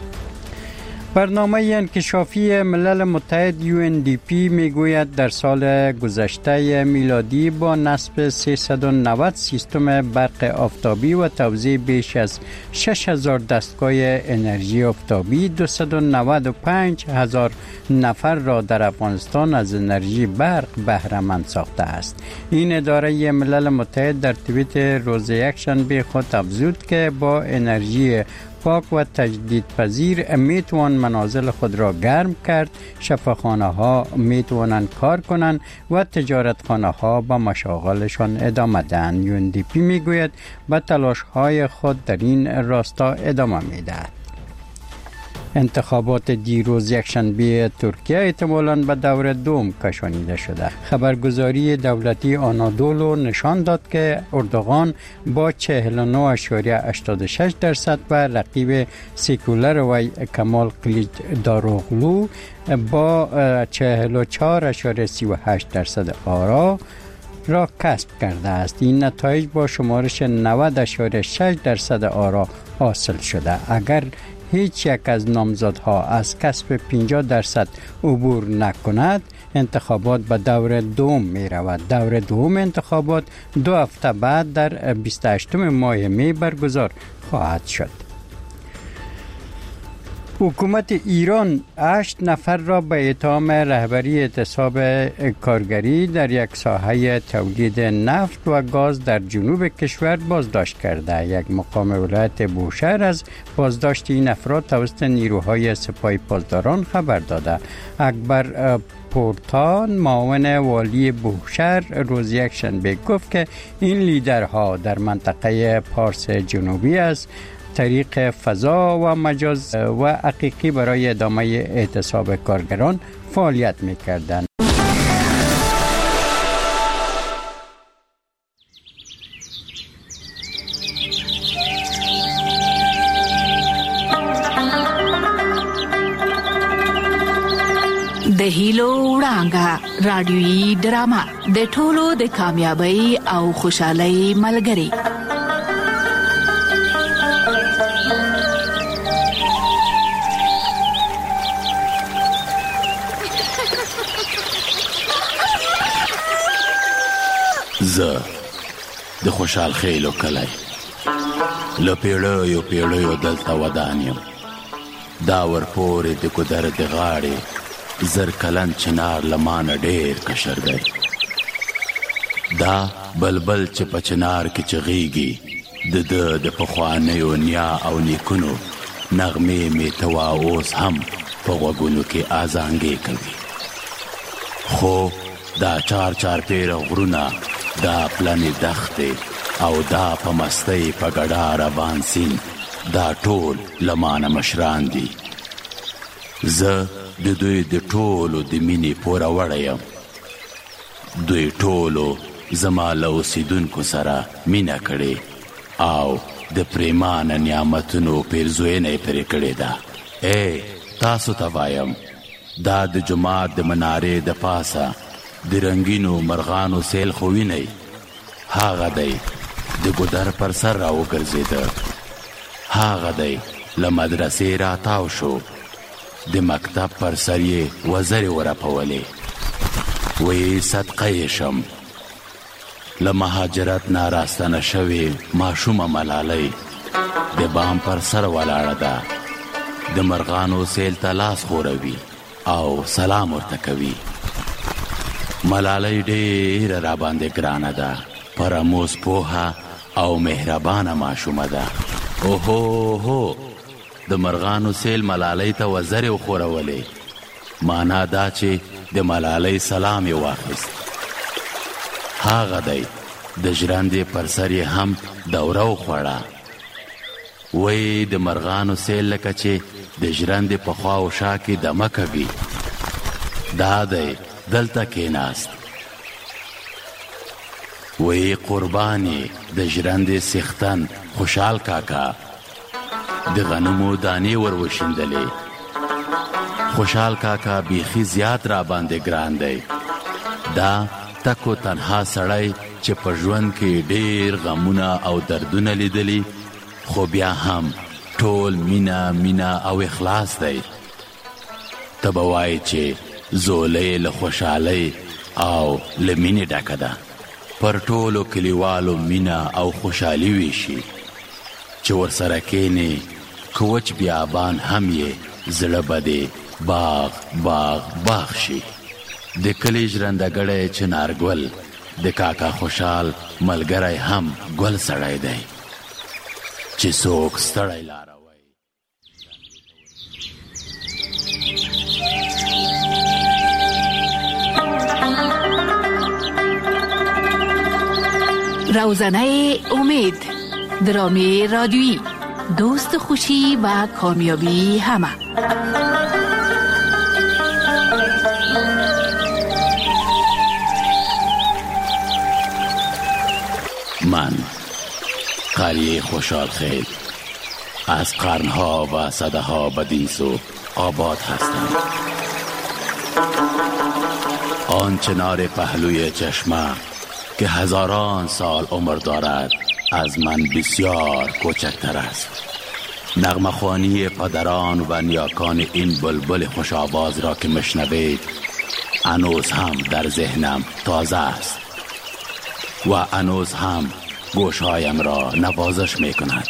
Speaker 1: برنامه انکشافی ملل متحد یو ان دی پی میگوید در سال گذشته میلادی با نصب سیصد و نود سیستم برق آفتابی و توزیع بیش از شش هزار دستگاه انرژی آفتابی دویست و نود و پنج هزار نفر را در افغانستان از انرژی برق بهره مند ساخته است. این اداره ملل متحد در توییت روز یکشنبه خود افزود که با انرژی پاک و تجدیدپذیر می توان منازل خود را گرم کرد، شفاخانه ها می توانند کار کنند و تجارت خانه ها با مشاغلشان ادامه دهند. یو ان دی پی می گوید به تلاش های خود در این راستا ادامه می دهد. انتخابات دیروز یکشنبه ترکیه احتمالاً به دور دوم کشانیده شده. خبرگزاری دولتی آنادولو نشان داد که اردوغان با چهل و نه اشاریه هشتاد و شش درصد و رقیب سکولر و کمال کلیچداروغلو با چهل و چهار اشاریه سی و هشت درصد آرا را کسب کرده است. این نتایج با شمارش نود اشاریه شش درصد آرا حاصل شده. اگر هیچ یک از نامزدها از کسب پنجاه درصد عبور نکند، انتخابات به دور دوم می رود. دور دوم انتخابات دو هفته بعد در بیست و هشتم ماه می برگزار خواهد شد. حکومت ایران هشت نفر را به اتهام رهبری اعتصاب کارگری در یک ساحه تولید نفت و گاز در جنوب کشور بازداشت کرده. یک مقام ولایت بوشهر از بازداشت این افراد توسط نیروهای سپاه پاسداران خبر داده. اکبر پورتان معاون والی بوشهر روز یکشنبه گفت که این لیدرها در منطقه پارس جنوبی است طریق فضا و مجاز و حقیقی برای ادامه اعتصاب کارگران فعالیت می‌کردند.
Speaker 9: د هیلو وړانګه رادیویي ډرامه د ټولو د کامیابی او خوشحالۍ ملګری.
Speaker 4: زه د خوشحال خیلو کلی له پیړیو پیړیو دلته ودان یم. دا ورپورې د ګودر د غاړې زر کلن چنار له مانه ډېر کشر دی. دا بلبل چې په چنار کې چغېږي د ده د پخوانیو نیا او نیکونو نغمې مې ته وا اوس هم په غوږونو کې ازانګې کوي. خو دا چار چار پیره غرونه، دا پلنې دښتې او دا په مستۍ په ګډا روان سیند، دا ټول له مانه مشران دي. زه د دوی د ټولو د مینې پوره وړی یم. دوی ټولو زما له اوسېدونکو سره مینه کړې او د پریمانه نعمتونو پیرزوینه یې پرې کړې ده. ای تاسو ته وایم، دا د جومات د منارې د پاسه د رنګینو مرغانو سیل خو وینئ، هغه دی د ګودر پر سر را وګرځېده. هغه دی له مدرسې راتاو شو، د مکتب پر سر یې وزرې ورپولې. وی صدقه یې شم، له مهاجرت نه راستنه شوې ماشومه ملالۍ د بام پر سر ولاړه ده، د مرغانو سیل ته لاس خوروي او سلام ورته کوي. ملالۍ ډېره راباندې ګرانه ده، پرموز پوهه او مهربانه ماشومه ده. اوهو هو د مرغانو سیل ملالۍ ته وزرې وخورولې، معنا دا چې د ملالۍ سلام یې واخیست. هغه دی د ژرندې پر سر یې هم دوره وخوړه. وی د مرغانو سیل لکه چې د ژرندې په خوا و شا کې دمه کوي، دا دی دلته کېناست. وی قربانې د ژرندې سیختن خوشحال کاکا د غنمو دانې ور وشیندلې. خوشحال کاکا بیخي زیات را باندې ګران دی. دا تکو تنها سړی چې په ژوند کې ډېر غمونه او دردونه لیدلی، خو بیا هم ټول مینه مینه او اخلاص دی. ته به وایې چې زولۍ له خوشحالۍ او له مینې ډکه ده. پر ټولو کلیوالو مینه او خوشحالي ویشي چې ورسره کینې، که وچ بیابان هم یې زړه به دې باغ باغ باغ شي. د کلي ژرندهګړی چنارګل د کاکا خوشحال ملګری هم ګل سړی دی چې څوک ستړی لاروي.
Speaker 5: روزنه امید، درامی رادیویی، دوست خوشی و کامیابی همه.
Speaker 4: من قریه خوشحال خیل از قرنها و صده ها بدین سو آباد هستم. آن چنار پهلوی چشمه که هزاران سال عمر دارد از من بسیار کوچکتر است. نغمه خوانی پدران و نیاکان این بلبل خوش آواز را که مشنوید هنوز هم در ذهنم تازه است و هنوز هم گوشهایم را نوازش می کند.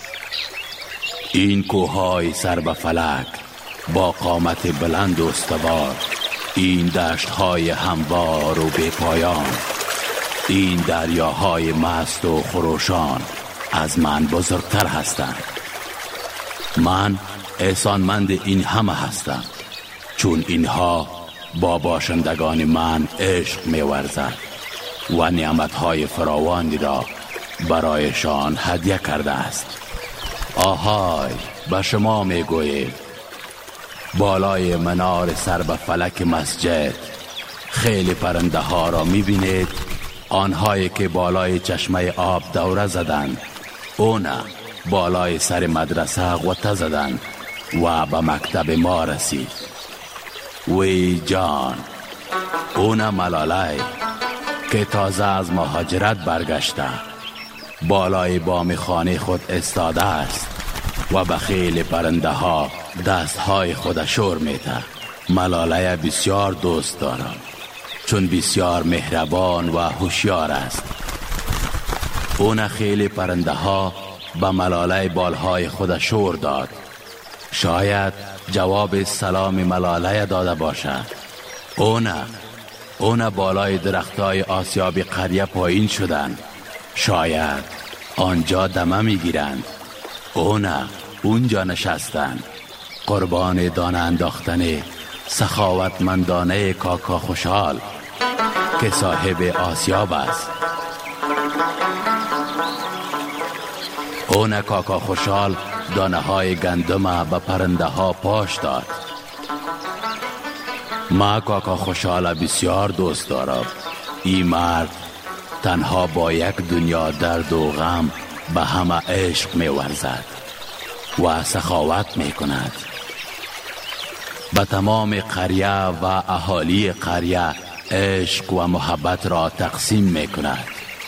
Speaker 4: این کوههای سر به فلک با قامت بلند و استوار، این دشتهای هموار و بی پایان، این دریاهای مست و خروشان از من بزرگتر هستند. من احسانمند این همه هستم، چون اینها با باشندگان من عشق می ورزد و نعمتهای فراوانی را برایشان هدیه کرده است. آهای به شما می گوید، بالای منار سر به فلک مسجد خیلی پرنده ها را می بینید، آنهایی که بالای چشمه آب دوره زدند، او نه بالای سر مدرسه غوطه زدند و به مکتب ما رسید. وی جان، او نه ملاله که تازه از مهاجرت برگشته، بالای بام خانه خود استاده است و به خیلی پرنده ها دستهای خود شور میده. ملاله بسیار دوست دارم، چون بسیار مهربان و هوشیار است. اون خیلی پرنده ها به ملاله بالهای خود شور داد. شاید جواب سلام ملاله داده باشد. او نه، او نه بالای درختای آسیاب قریه پایین شدند. شاید آنجا دمه میگیرند. او نه، اونجا نشستند. قربان دانه انداختن سخاوتمندانه کاکا خوشحال که صاحب آسیاب است. اون کاکا خوشحال دانه های گندم به پرنده ها پاش داد. ما کاکا خوشحال بسیار دوست دارم. این مرد تنها با یک دنیا درد و غم به همه عشق می ورزد و سخاوت می کند. به تمام قریه و اهالی قریه عشق و محبت را تقسیم می کند.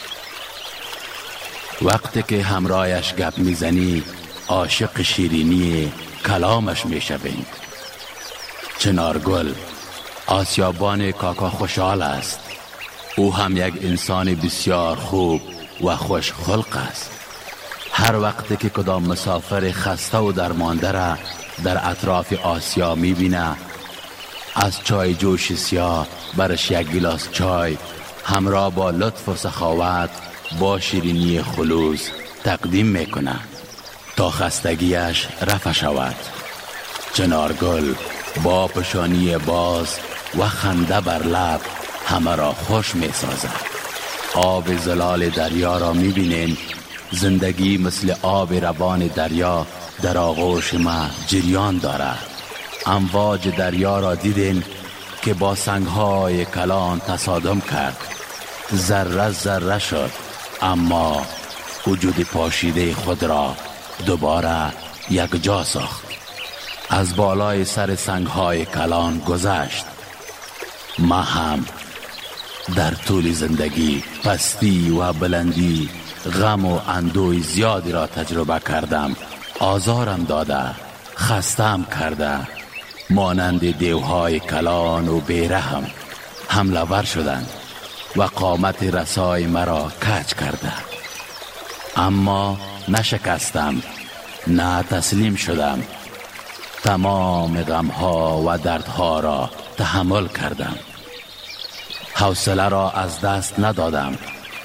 Speaker 4: وقتی که همراهش گپ میزنی عاشق شیرینی کلامش می شوید. چنارگل آسیابان کاکا خوشحال است. او هم یک انسان بسیار خوب و خوش خلق است. هر وقت که کدام مسافر خسته و درمانده را در اطراف آسیا می بینه، از چای جوش سیاه برش یک گلاس چای همراه با لطف و سخاوت با شیرینی خلوص تقدیم می کنه تا خستگیش رفع شود. چنارگل با پشانی باز و خنده بر لب همه را خوش می سازد. آب زلال دریا را می بینین. زندگی مثل آب روان دریا در آغوش ما جریان دارد. امواج دریا را دیدین که با سنگهای کلان تصادم کرد. ذره ذره شد اما وجود پاشیده خود را دوباره یک جا ساخت. از بالای سر سنگهای کلان گذشت. ما هم در طول زندگی پستی و بلندی، غم و اندوه زیادی را تجربه کردم. آزارم داده، خستم کرده. مانند دیوهای کلان و بیرحم حمله ور شدند و قامت رسای مرا کج کرده. اما نشکستم، نه تسلیم شدم. تمام غمها و دردها را تحمل کردم. حوصله را از دست ندادم.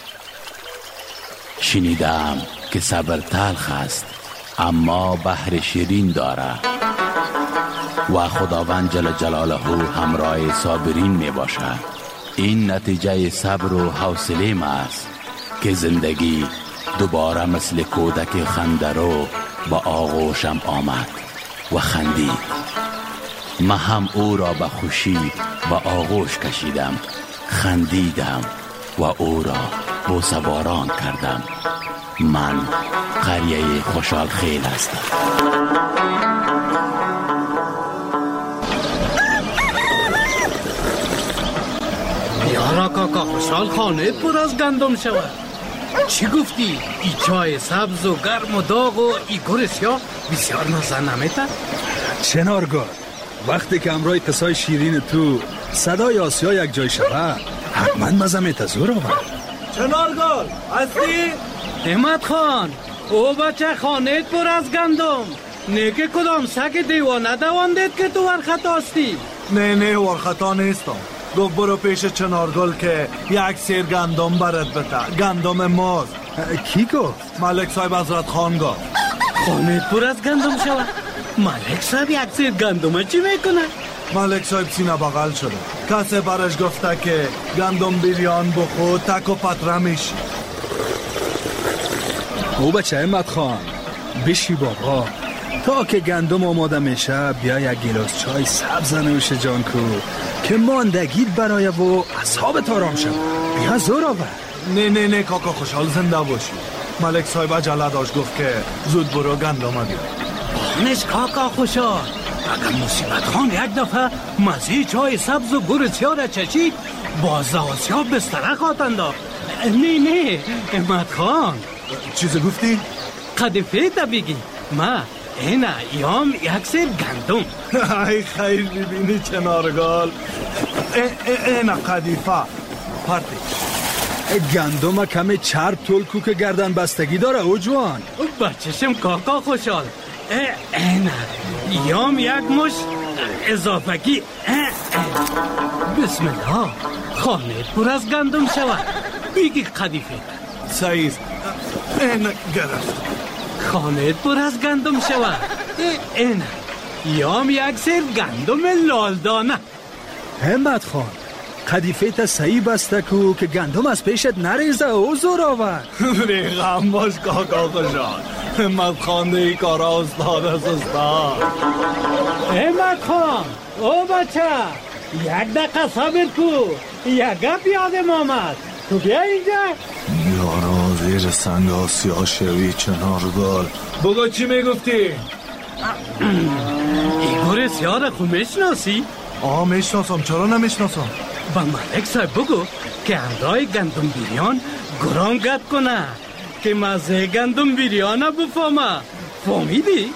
Speaker 4: شنیدم که صبر تلخ است اما بحر شیرین داره و خداوند جل جلاله همراه صابرین می باشد. این نتیجه صبر و حوصله ما است که زندگی دوباره مثل کودک خندرو با آغوشم آمد و خندید. من هم او را به خوشی با آغوش کشیدم، خندیدم و او را بوسه‌باران کردم. من قریه خوشحال خیل هستم.
Speaker 7: بیارا کاکا خوشحال خانه پر از گندم شود. چی گفتی؟ ای چای سبز و گرم و داغ و ای گور سیاه بسیار مزه نمیده؟
Speaker 22: چنارگل، وقتی که امرای قصای شیرین تو صدای آسیا یک جای شود حتما مزه میته زور آور.
Speaker 7: چنارگل هستی؟ احمد خان، او بچه خانه پر از گندم. نگه کدام سگ دیوانه دواندید که تو ورخطا هستی؟
Speaker 23: نه نه ورخطا نیستم. گفت برو پیش چنارگل که یک سیر گندم برد بده. گندم ماست.
Speaker 22: کی گفت؟
Speaker 23: ملک صاحب حضرت خان گفت.
Speaker 7: خانه پر از گندم شود؟ ملک صاحب یک سیر گندم چی میکنه؟
Speaker 23: ملک صاحب سینه بغل شده. کسی برش گفته که گندم بیریان بخور تک و پتره میشی.
Speaker 22: او بچه احمد خان بشی بابا، تا که گندم آماده میشه بیا یک گلاس چای سبز نوش جان کو که ماندگیت برای و اصحابت آرام شد. بیا زور آور.
Speaker 23: نه نه نه کاکا خوشحال زنده باشی. ملک صاحب عجله داشت گفت که زود برو گندم بیا.
Speaker 7: بانش کاکا خوشحال، اگر مصیبت خان یک دفعه مزی چای سبز و گور سیاه را چشید باز آسیاب بستره خواهد داد. نه نه احمد خان،
Speaker 23: چیز گفتی؟
Speaker 7: قدیفه تا بگی. ما اینا ایام یک سیر گندم.
Speaker 23: ای خیر ببینی چنارگل. اینا قدیفه پرتی
Speaker 22: گندم کمی چرب تول کو که گردن بستگی داره او جوان.
Speaker 7: بچشم کاکا خوشحال. اینه یام یک مش اضافگی. بسم الله. خانه پر از گندم شود. بیگی قدیفه
Speaker 23: سعید اینه گرفت.
Speaker 7: خانه پر از گندم شود. اینه یام یک سر گندم لالدانه.
Speaker 22: همت خان قدیفه تا صحیح بسته کو که گندم از پیشت نریزه او زور آور.
Speaker 23: ریغم باش کاکا خوشحال. همت خان دی کارا استاد از استاد.
Speaker 7: همت خان او بچه یک دقیقه صبر کو. یک گپ یادم آمد. تو بیا اینجا.
Speaker 23: یارا زیر سنگ آسیا شوی چنارگل. بگو چی میگفتی؟
Speaker 7: ایگور سیار خو میشناسی؟
Speaker 23: آه میشناسم. چرا نمیشناسم؟
Speaker 7: با ملک صاحب بگو که امرای گندم بیریان گران گد کنه که مزه گندم بیریانه بفهمه. فهمیدی؟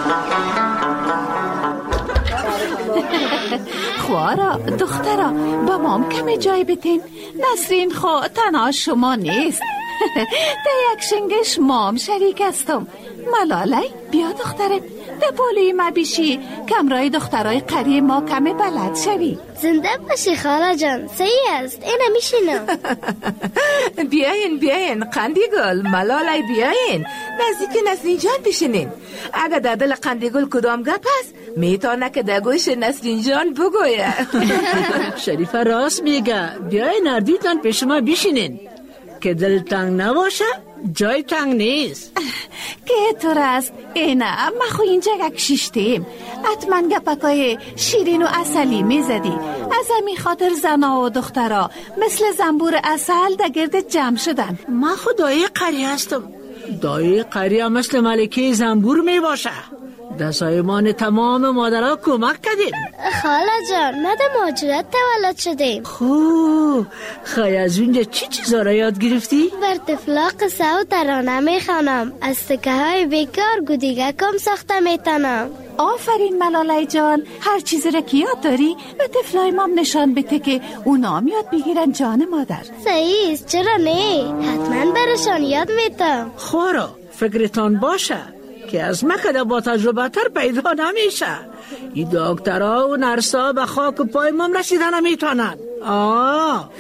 Speaker 6: خوارا دخترا با مام کمی جای بتین. نسرین خو تنها شما نیست. ده یک شنگش مام شریک استم. ملالی بیا دخترم ده پولوی ما بیشی کمرای دخترای قریه ما کمی بلد شوی.
Speaker 11: زنده باشی خاله جان. صحیح است اینه میشینم.
Speaker 6: بیاین بیاین قندیگل ملالی بیاین نزدیک نسرین جان بشینین. اگه در دل قندیگل کدام گپ هست میتونه که در گوش نسرین جان بگویه.
Speaker 13: شریفه راست میگه. بیاین اردیتان پیش ما بشینین که دل تنگ نباشه جای تنگ نیست.
Speaker 6: که طور است اینه ما خو اینجا یک شیشتیم. حتما گپکای شیرین و اصلی میزدی. از همین خاطر زنا و دخترا مثل زنبور اصل در گرد جمع شدن.
Speaker 13: ما خو دایی قری هستم. دایی قری مثل ملکه زنبور می باشه. در سایمان تمام مادرها کمک کردیم.
Speaker 11: خاله جان ما در مهاجرت تولد شدیم.
Speaker 13: خوب خواهی از اونجا چی چیزا را یاد گرفتی؟
Speaker 11: بر طفلا قصه و ترانه میخوانم. از تکه های بیکار گودیگه کم ساخته میتونم.
Speaker 6: آفرین ملالی جان. هر چیزی را که یاد داری به طفلای مام نشان بده که اونا یاد بگیرن جان مادر.
Speaker 11: صحیح است چرا نه. حتما برشان یاد میتم.
Speaker 13: خورا فکرتان باشه که از مکده با تجربه تر پیدا نمیشه. این دکترها و نرسا به خاک پای مام رسیدن نمیتونن. آه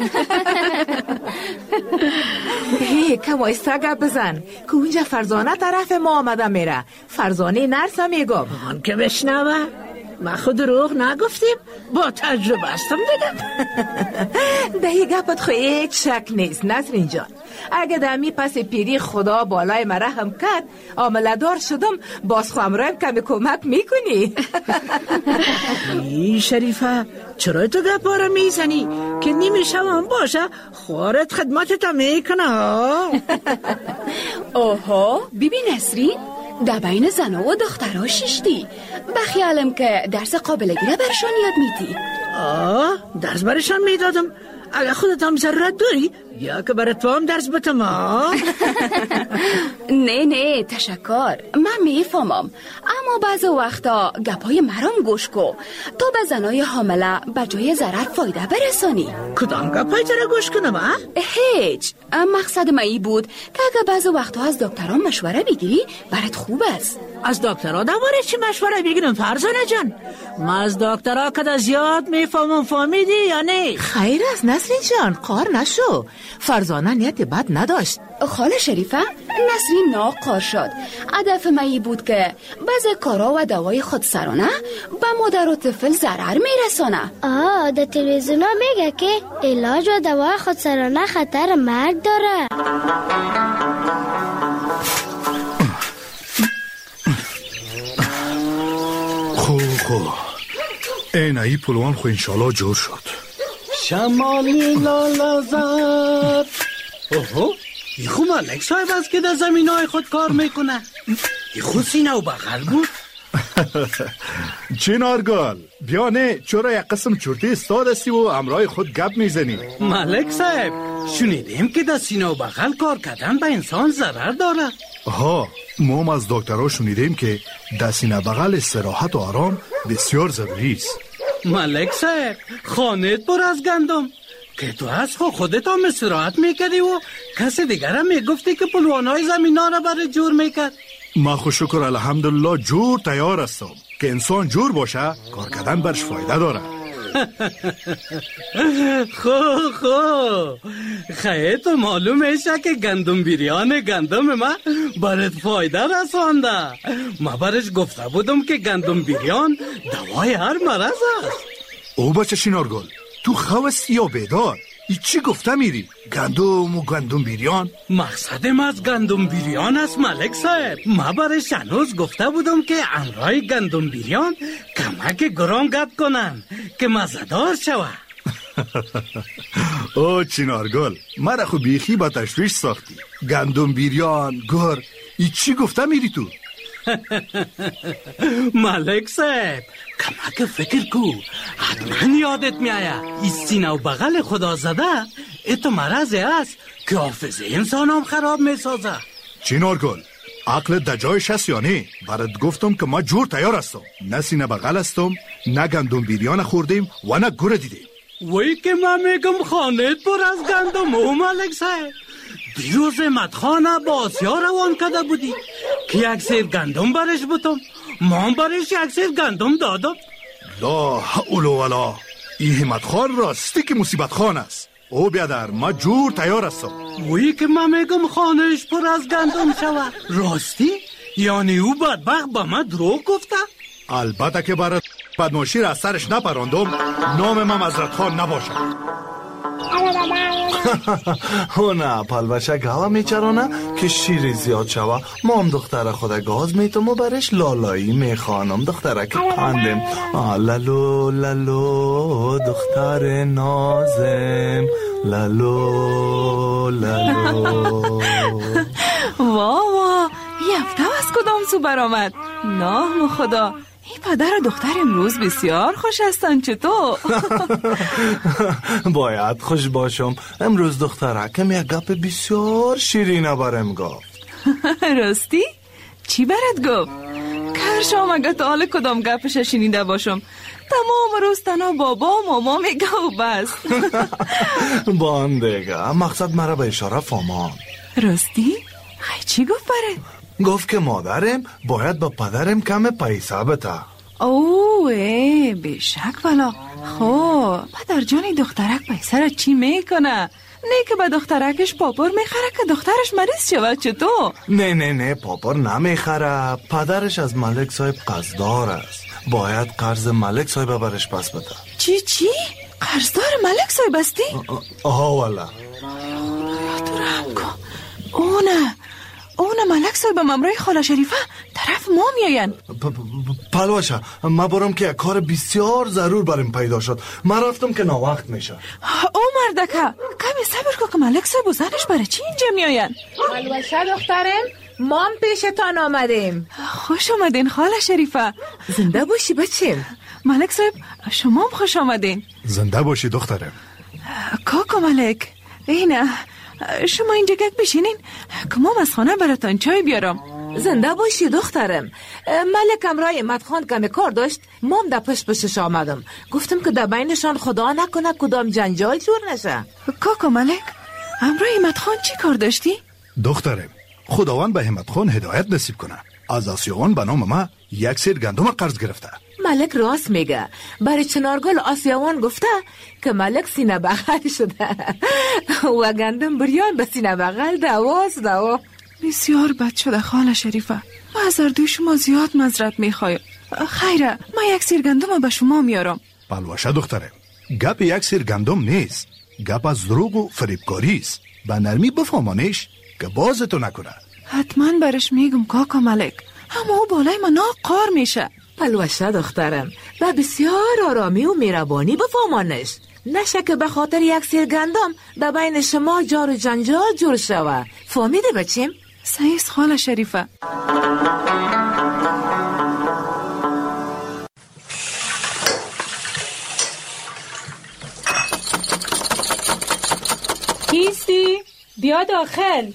Speaker 6: هی که وایستا گپ بزن که اونجا فرزانه طرف ما آمده میره. فرزانه نرسا میگم
Speaker 13: من که بشنوه. ما خود دروغ نگفتیم. با تجربه هستم دیدم.
Speaker 6: دهی گپت خو هیچ شک نیست نسرین جان. اگه دمی پس پیری خدا بالای مرحم کرد عامله دار شدم باز خو امرایم کمی کمک میکنی.
Speaker 13: ای شریفه چرا تو گپا را میزنی که نیمیشه هم باشه خوارت خدمتت میکنه.
Speaker 24: اوهو ببین نسرین در بین زنها و دخترها شیشتی. بخیالم که درس قابل گیره برشان یاد میدی.
Speaker 13: آه درس برشان میدادم. اگه خودت هم ضرورت داری یا که برای تو هم درس بتم.
Speaker 24: نه نه تشکر من میفهمم اما بعض وقتا گپای مرام گوش کو تو به زنای حامله به جای ضرر فایده برسانی.
Speaker 13: کدام گپای تو را گوش کنم؟
Speaker 24: هیچ مقصد من ای بود که اگه بعض وقتا از دکتران مشوره بگیری برات خوب است.
Speaker 13: از دکترها دوباره چی مشوره بگیرم فرزانه جان؟ ما از دکترها کده زیاد میفهمم. فهمیدی یا نه؟
Speaker 6: خیر است نسرین جان قار نشو. فرزانه نیت بد نداشت.
Speaker 24: خاله شریفه نسرین ناقار شد. هدف من ای بود که بعض کارا و دوای خودسرانه به مادر و طفل ضرر میرسانه.
Speaker 11: آه در تلویزیون میگه که علاج و دوای خودسرانه خطر مرگ داره.
Speaker 23: خوب خوب اینه ای پلوان خو انشالله جور شد.
Speaker 7: شمالی لالا زد. اوهو ای خو ملک صاحب است که در زمین های خود کار میکنه. ای خو سینه و بغل بود.
Speaker 23: چنارگل بیا نه چرا یک قسم چرتی استاد استی و امرای خود گپ میزنی.
Speaker 7: ملک صاحب شنیدیم که در سینه و بغل کار کردن به انسان ضرر داره.
Speaker 23: ها ما از دکترها شنیدیم که در سینه بغل استراحت و آرام بسیار ضروری است.
Speaker 7: ملک صاحب خانت پر از گندم که تو از خودت هم استراحت میکردی و کسی دیگر هم میگفتی که پلوانای زمین ها را برای جور میکرد.
Speaker 23: ما خو شکر الحمدلله جور تیار هستم که انسان جور باشه کار کردن برش فایده داره.
Speaker 7: خو خو خیلی تو معلوم میشه که گندم بیریان گندم ما برات فایده رسانده. ما برش گفته بودم که گندم بیریان دوای هر مرض است.
Speaker 23: او بچه شینارگل تو خواستی یا بیدار؟ ای چی گفته میری؟ گندم و گندم بیریان؟
Speaker 7: مقصدم از گندم بیریان است ملک صاحب. ما برش هنوز گفته بودم که امرای گندم بیریان کمک گران گد کنن که مزدار شوه.
Speaker 23: او چینارگل مرا خو بیخی با تشویش ساختی. گندم بیریان گر ای چی گفته میری تو؟
Speaker 7: ملک صاحب کمک فکر کو، حتما یادت میایه این سینه و بغل خدا زده ایتو مرضی است که حافظه انسان هم خراب میسازه.
Speaker 23: چینارگل عقل دجایش هست یا نه؟ برات گفتم که ما جور تیار هستم، نه سینه بغل هستم، نه گندم بیریان خوردیم و نه گره دیدیم.
Speaker 7: وی که من میگم خانه پر از گندم و ملک صاحب. دیروز مدخانه با آسیا روان کده بودی که یک سیر گندم برش بودم، ما برش یک سیر گندم دادم.
Speaker 23: لا حول ولا، این همت خان راستی که مصیبت خان است. او بیادر ما جور تیار هستم.
Speaker 7: وی که من میگم خانهش پر از گندم شود راستی؟ یعنی او بدبخت با من دروغ گفته؟
Speaker 23: البته که برای بدماشی را از سرش نپراندم نام من حضرت خان نباشه. او نه پلوشه گاوا میچرانه که شیر زیاد شوه. ما هم دختر خود گاز میتم و برش لالایی میخوانم. دختره که پندم لالو لالو دختر نازم لالو لالو.
Speaker 6: وا وا یفته از کدام سو برآمد؟ نام خدا این پدر و دختر امروز بسیار خوش هستن. چطور؟
Speaker 23: باید خوش باشم. امروز دخترکم یک گپ بسیار شیرینه برم گفت.
Speaker 6: راستی؟ چی برات گفت؟ کرشام اگه تا حال کدام گپش شنیده باشم تمام روز تنها بابا و ماما میگه و بس.
Speaker 23: بان دیگه مقصد مرا به اشاره فهمان.
Speaker 6: راستی؟ خیلی چی گفت برات؟
Speaker 23: گفت که مادرم باید با پدرم کم پیسه بده.
Speaker 6: اوه بشک والا. خب پدر جانی دخترک پیسه را چی میکنه؟ نه که به دخترکش پاپور میخره که دخترش مریض شود. چطور؟
Speaker 23: نه نه نه پاپور نمیخره. پدرش از ملک صاحب قرضدار است، باید قرض ملک صاحب برش پس بده.
Speaker 6: چی چی؟ قرضدار ملک صاحب استی؟
Speaker 23: آها والا.
Speaker 6: خدایا تو رحم کن. اونه اونه ملک صاحب ممرای خاله شریفه طرف ما میاین.
Speaker 23: پلوشه ما برم که کار بسیار ضرور برم پیدا شد. من رفتم که ناوقت میشه.
Speaker 6: او مردکه کمی صبر کن که ملک صاحب و زنش برای چی اینجا میاین؟
Speaker 10: پلوشه دخترم مام پیشتان آمدیم.
Speaker 6: خوش آمدین خاله شریفه.
Speaker 10: زنده باشی بچیم.
Speaker 6: ملک صاحب شما هم خوش آمدین.
Speaker 23: زنده باشی دخترم.
Speaker 6: کاکا ملک اینه شما اینجا گک بشینین که ما از خانه براتان چای بیارم.
Speaker 10: زنده باشی دخترم. ملک امرای مدخان کمی کار داشت، مام در پشت پشتش آمدم. گفتم که در بینشان خدا نکنه کدام جنجال جور نشه.
Speaker 6: کاکا ملک امرای مدخان چی کار داشتی؟
Speaker 23: دخترم خداوند به همت خان هدایت نصیب کنه. از آسیوان به نام ما یک سیر گندم قرض گرفته.
Speaker 10: ملک راست میگه. برای چنارگل آسیوان گفته که ملک سینه بغل شده و گندم بریان به سینه بغل دواز دوا.
Speaker 6: بسیار بد شده خاله شریفه. ما از اردوی شما زیاد مزرعت میخوایم. خیره ما یک سیر گندم به شما میارم.
Speaker 23: پلوشه دخترم گپ یک سیر گندم نیست، گپ از دروغ و فریبکاری است. به نرمی بفهمانش که بازتو نکنه.
Speaker 6: حتما برش میگم کاکا ملک، اما او بالای ما ناقار میشه.
Speaker 10: پلوشه دخترم و بسیار آرامی و میربانی بفهمانش، نشه که به خاطر یک سیر گندم در بین شما جار و جنجال جور شوه. فهمیده بچیم؟
Speaker 6: سعیست خاله شریفه.
Speaker 5: کیستی؟ بیا داخل.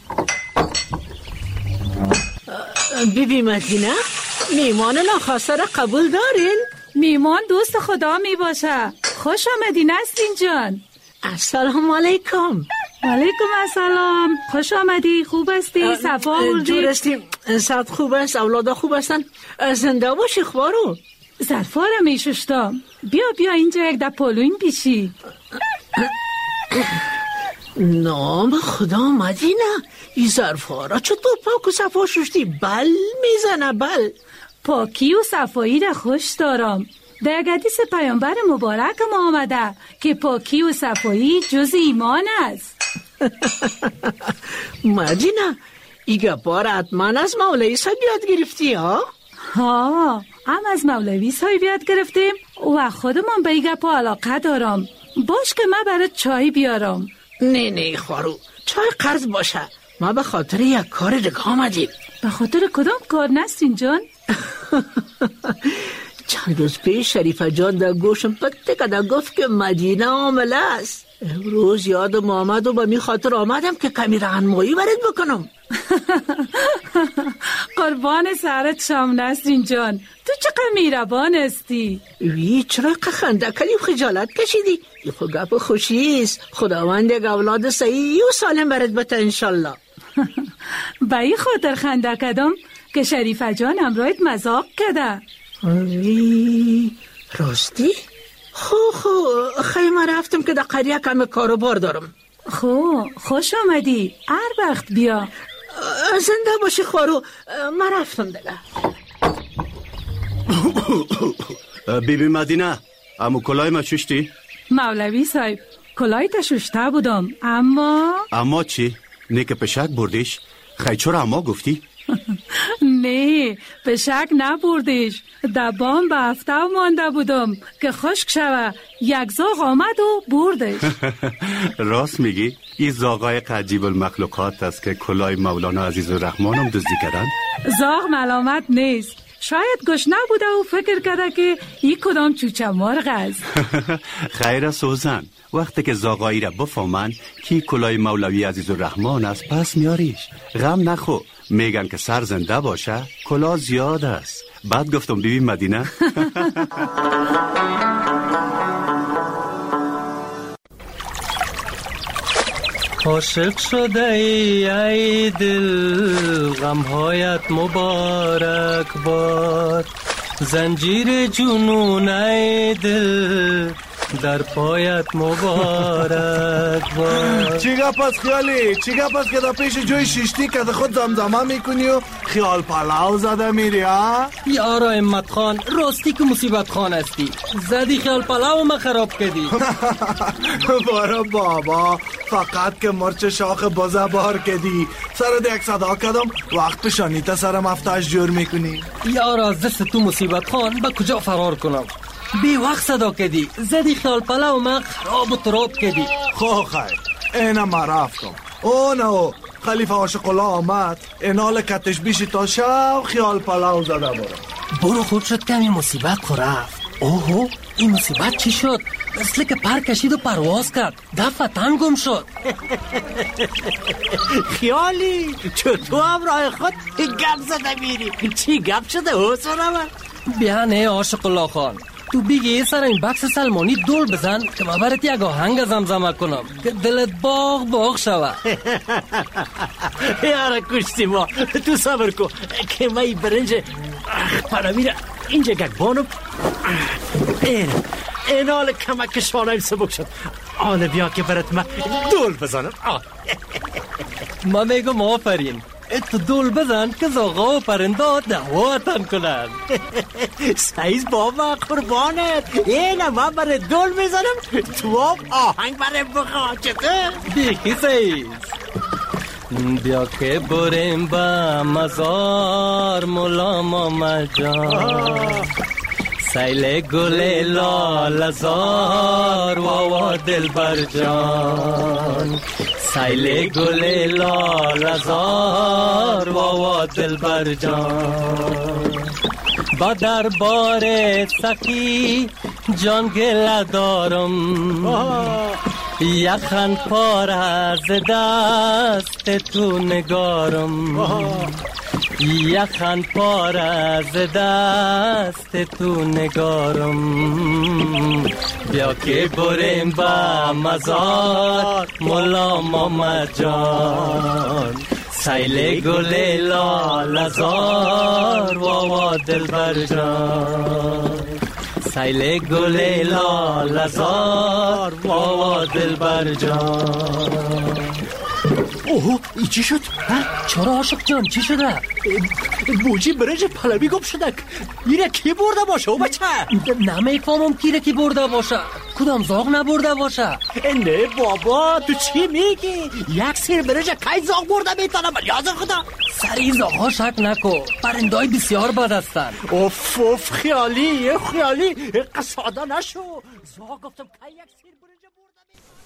Speaker 13: بیبی مدینه میمان ناخواسته را قبول دارین؟
Speaker 5: میمان دوست خدا می باشه. خوش آمدی نسرین جان.
Speaker 13: السلام علیکم.
Speaker 12: علیکم السلام. خوش آمدی. خوب هستی؟ صفا آوردی؟
Speaker 13: جور هستیم. صد خوب است. اولادا خوب هستن. زنده باشی خوارو.
Speaker 12: ظرفا می ششتم. بیا بیا اینجا یک ده پلوین پیشی.
Speaker 13: نام خدا مدینه، این ظرفا را چطور پاک و صفا ششتی؟ بل میزنه بل.
Speaker 12: پاکی و صفایی را خوش دارم. در حدیث پیامبر مبارک ما آمده که پاکی و صفایی جز ایمان است.
Speaker 13: مدینه ای گپار حتما از مولوی صاحب یاد گرفتی ها؟
Speaker 12: ها هم از مولوی صاحب یاد گرفتیم و خودمان به ای گپا علاقه دارم. باش که من برای چای بیارم.
Speaker 13: نه نه خوارو، چای قرض باشه. ما به خاطر یک کار دیگه آمدیم.
Speaker 12: به خاطر کدام کار نسرین جان؟
Speaker 13: چند روز پیش شریفه جان در گوشم پته که در گفت که مدینه عامله است. امروز یادم آمد و به می خاطر آمدم که کمی رهنمایی برات بکنم.
Speaker 12: قربان سرت شام نسرین جان، تو چقدر میربان هستی.
Speaker 13: وی چرا خنده کلی و خجالت کشیدی؟ این خو گپ خوشیست. خداوند یک اولاد صحیح و سالم برات بده انشالله.
Speaker 12: به این خاطر خنده کدم که شریفه جان امروز مذاق کده.
Speaker 13: وی راستی؟ خو خو خیمه رفتم که در قریه کم کاروبار دارم.
Speaker 12: خو خوش آمدی. هر وقت بیا.
Speaker 13: زنده باشی خوارو. من رفتم دیگه.
Speaker 14: بی بی مدینه، امو کلای ما ششتی؟
Speaker 12: مولوی صاحب کلای تا ششته بودم اما
Speaker 14: اما چی؟ نه که پشک بردیش؟ خیلی چرا اما گفتی؟
Speaker 12: نه پشک نبردیش. دبام به هفته مانده بودم که خشک شوه. یک زاغ آمد و بردش.
Speaker 14: راست میگی؟ این زاغای عجیب المخلوقات است که کلای مولانا عزیز الرحمن هم دزدی کردن؟
Speaker 12: زاغ ملامت نیست. شاید گشنه بوده و فکر کرده که این کدام چوچه مرغ است.
Speaker 14: خیر سوزن، وقتی که زاغایی را بفهمن که کلای مولوی عزیز الرحمن است پس میاریش. غم نخو، میگن که سر زنده باشه کلا زیاد است. بعد گفتم بیبی مدینه.
Speaker 15: عاشق شده ای ای دل، غمهایت مبارک باد. زنجیر جنون ای دل، در پایت مبارک باد.
Speaker 23: چی گپ از خیالی؟ چی گپ از که در پیش جوی شیشتی که خود زمزمه میکنی و خیال پلاو زده میری ها؟
Speaker 15: یارا امت خان، راستی که مصیبت خان هستی. زدی خیال پلاو ما خراب کردی.
Speaker 23: بارا بابا، فقط که مرچ شاخ بازه بار کردی. سرد یک صدا کردم وقت پشانیت سرم افتاش جور میکنی.
Speaker 15: یارا از دست تو مصیبت خان با کجا فرار کنم؟ بی وقت صدا کردی. زدی خیال پلاو ما خراب و تراب کردی.
Speaker 23: خو خیر اینا ما رفتم. او نو خلیفه عاشق الله آمد اینال کتش بیشی تا شب خیال پلاو زده برو.
Speaker 15: برو خوب شد که این مصیبت خو رفت. اوهو این مصیبت چی شد؟ مثل که پر کشید و پرواز کرد. دفتن گم شد.
Speaker 7: خیالی چطور هم راه خود گپ زده میری؟ چی گپ شده حسن من؟
Speaker 15: بیا نه عاشق الله خان، تو بیگی سر این بکس سلمانی دول بزن که ما برات یک آهنگ زمزمه کنم که دلت باغ باغ شوه.
Speaker 7: یاره کشتی ما، تو صبر کن که ما این برنج پرامیر اینجا گک بانم. این این حال کمک شانه سبک شد. آنه بیا که برات ما دول بزنم.
Speaker 15: ما میگم آفرین، تو دول بزن که زاغا و پرنده دعواتن کنن.
Speaker 7: سایز بابا قربانت. اینه ما برای دول میزنم تو آهنگ برای بخواه. چطور؟
Speaker 15: بیخی سایز. بیا که بریم با مزار مولا ماما جان. سیل گل لال زار واوا دل بر جان. سیل گل لال زار واوا دل بر جان. با دربار سخی جان گله دارم. یخن پار از دست تو نگارم. یخن پار از دست تو نگارم، بیا که بریم با مزار مولا محمد جان. سیل گل لال زار واوا دلبر جان، سیل گل لال زار واوا دلبر جان.
Speaker 7: اوه ای چی شد؟
Speaker 15: چرا عاشق جان چی شده؟
Speaker 7: بوجی برنج پلوی گم شدک. ایره کی برده باشه او بچه؟
Speaker 15: نمیفهمم کیره کی برده باشه. کدام زاغ نبرده باشه؟
Speaker 7: نه بابا تو چی میگی؟ یک سیر برنج کی زاغ برده میتونه؟ من یاد خدا
Speaker 15: سری زاغ ها شک نکو، پرندای بسیار بد هستن.
Speaker 7: اوف اوف خیالی خیالی قصاده نشو. زاغ گفتم کی یک سیر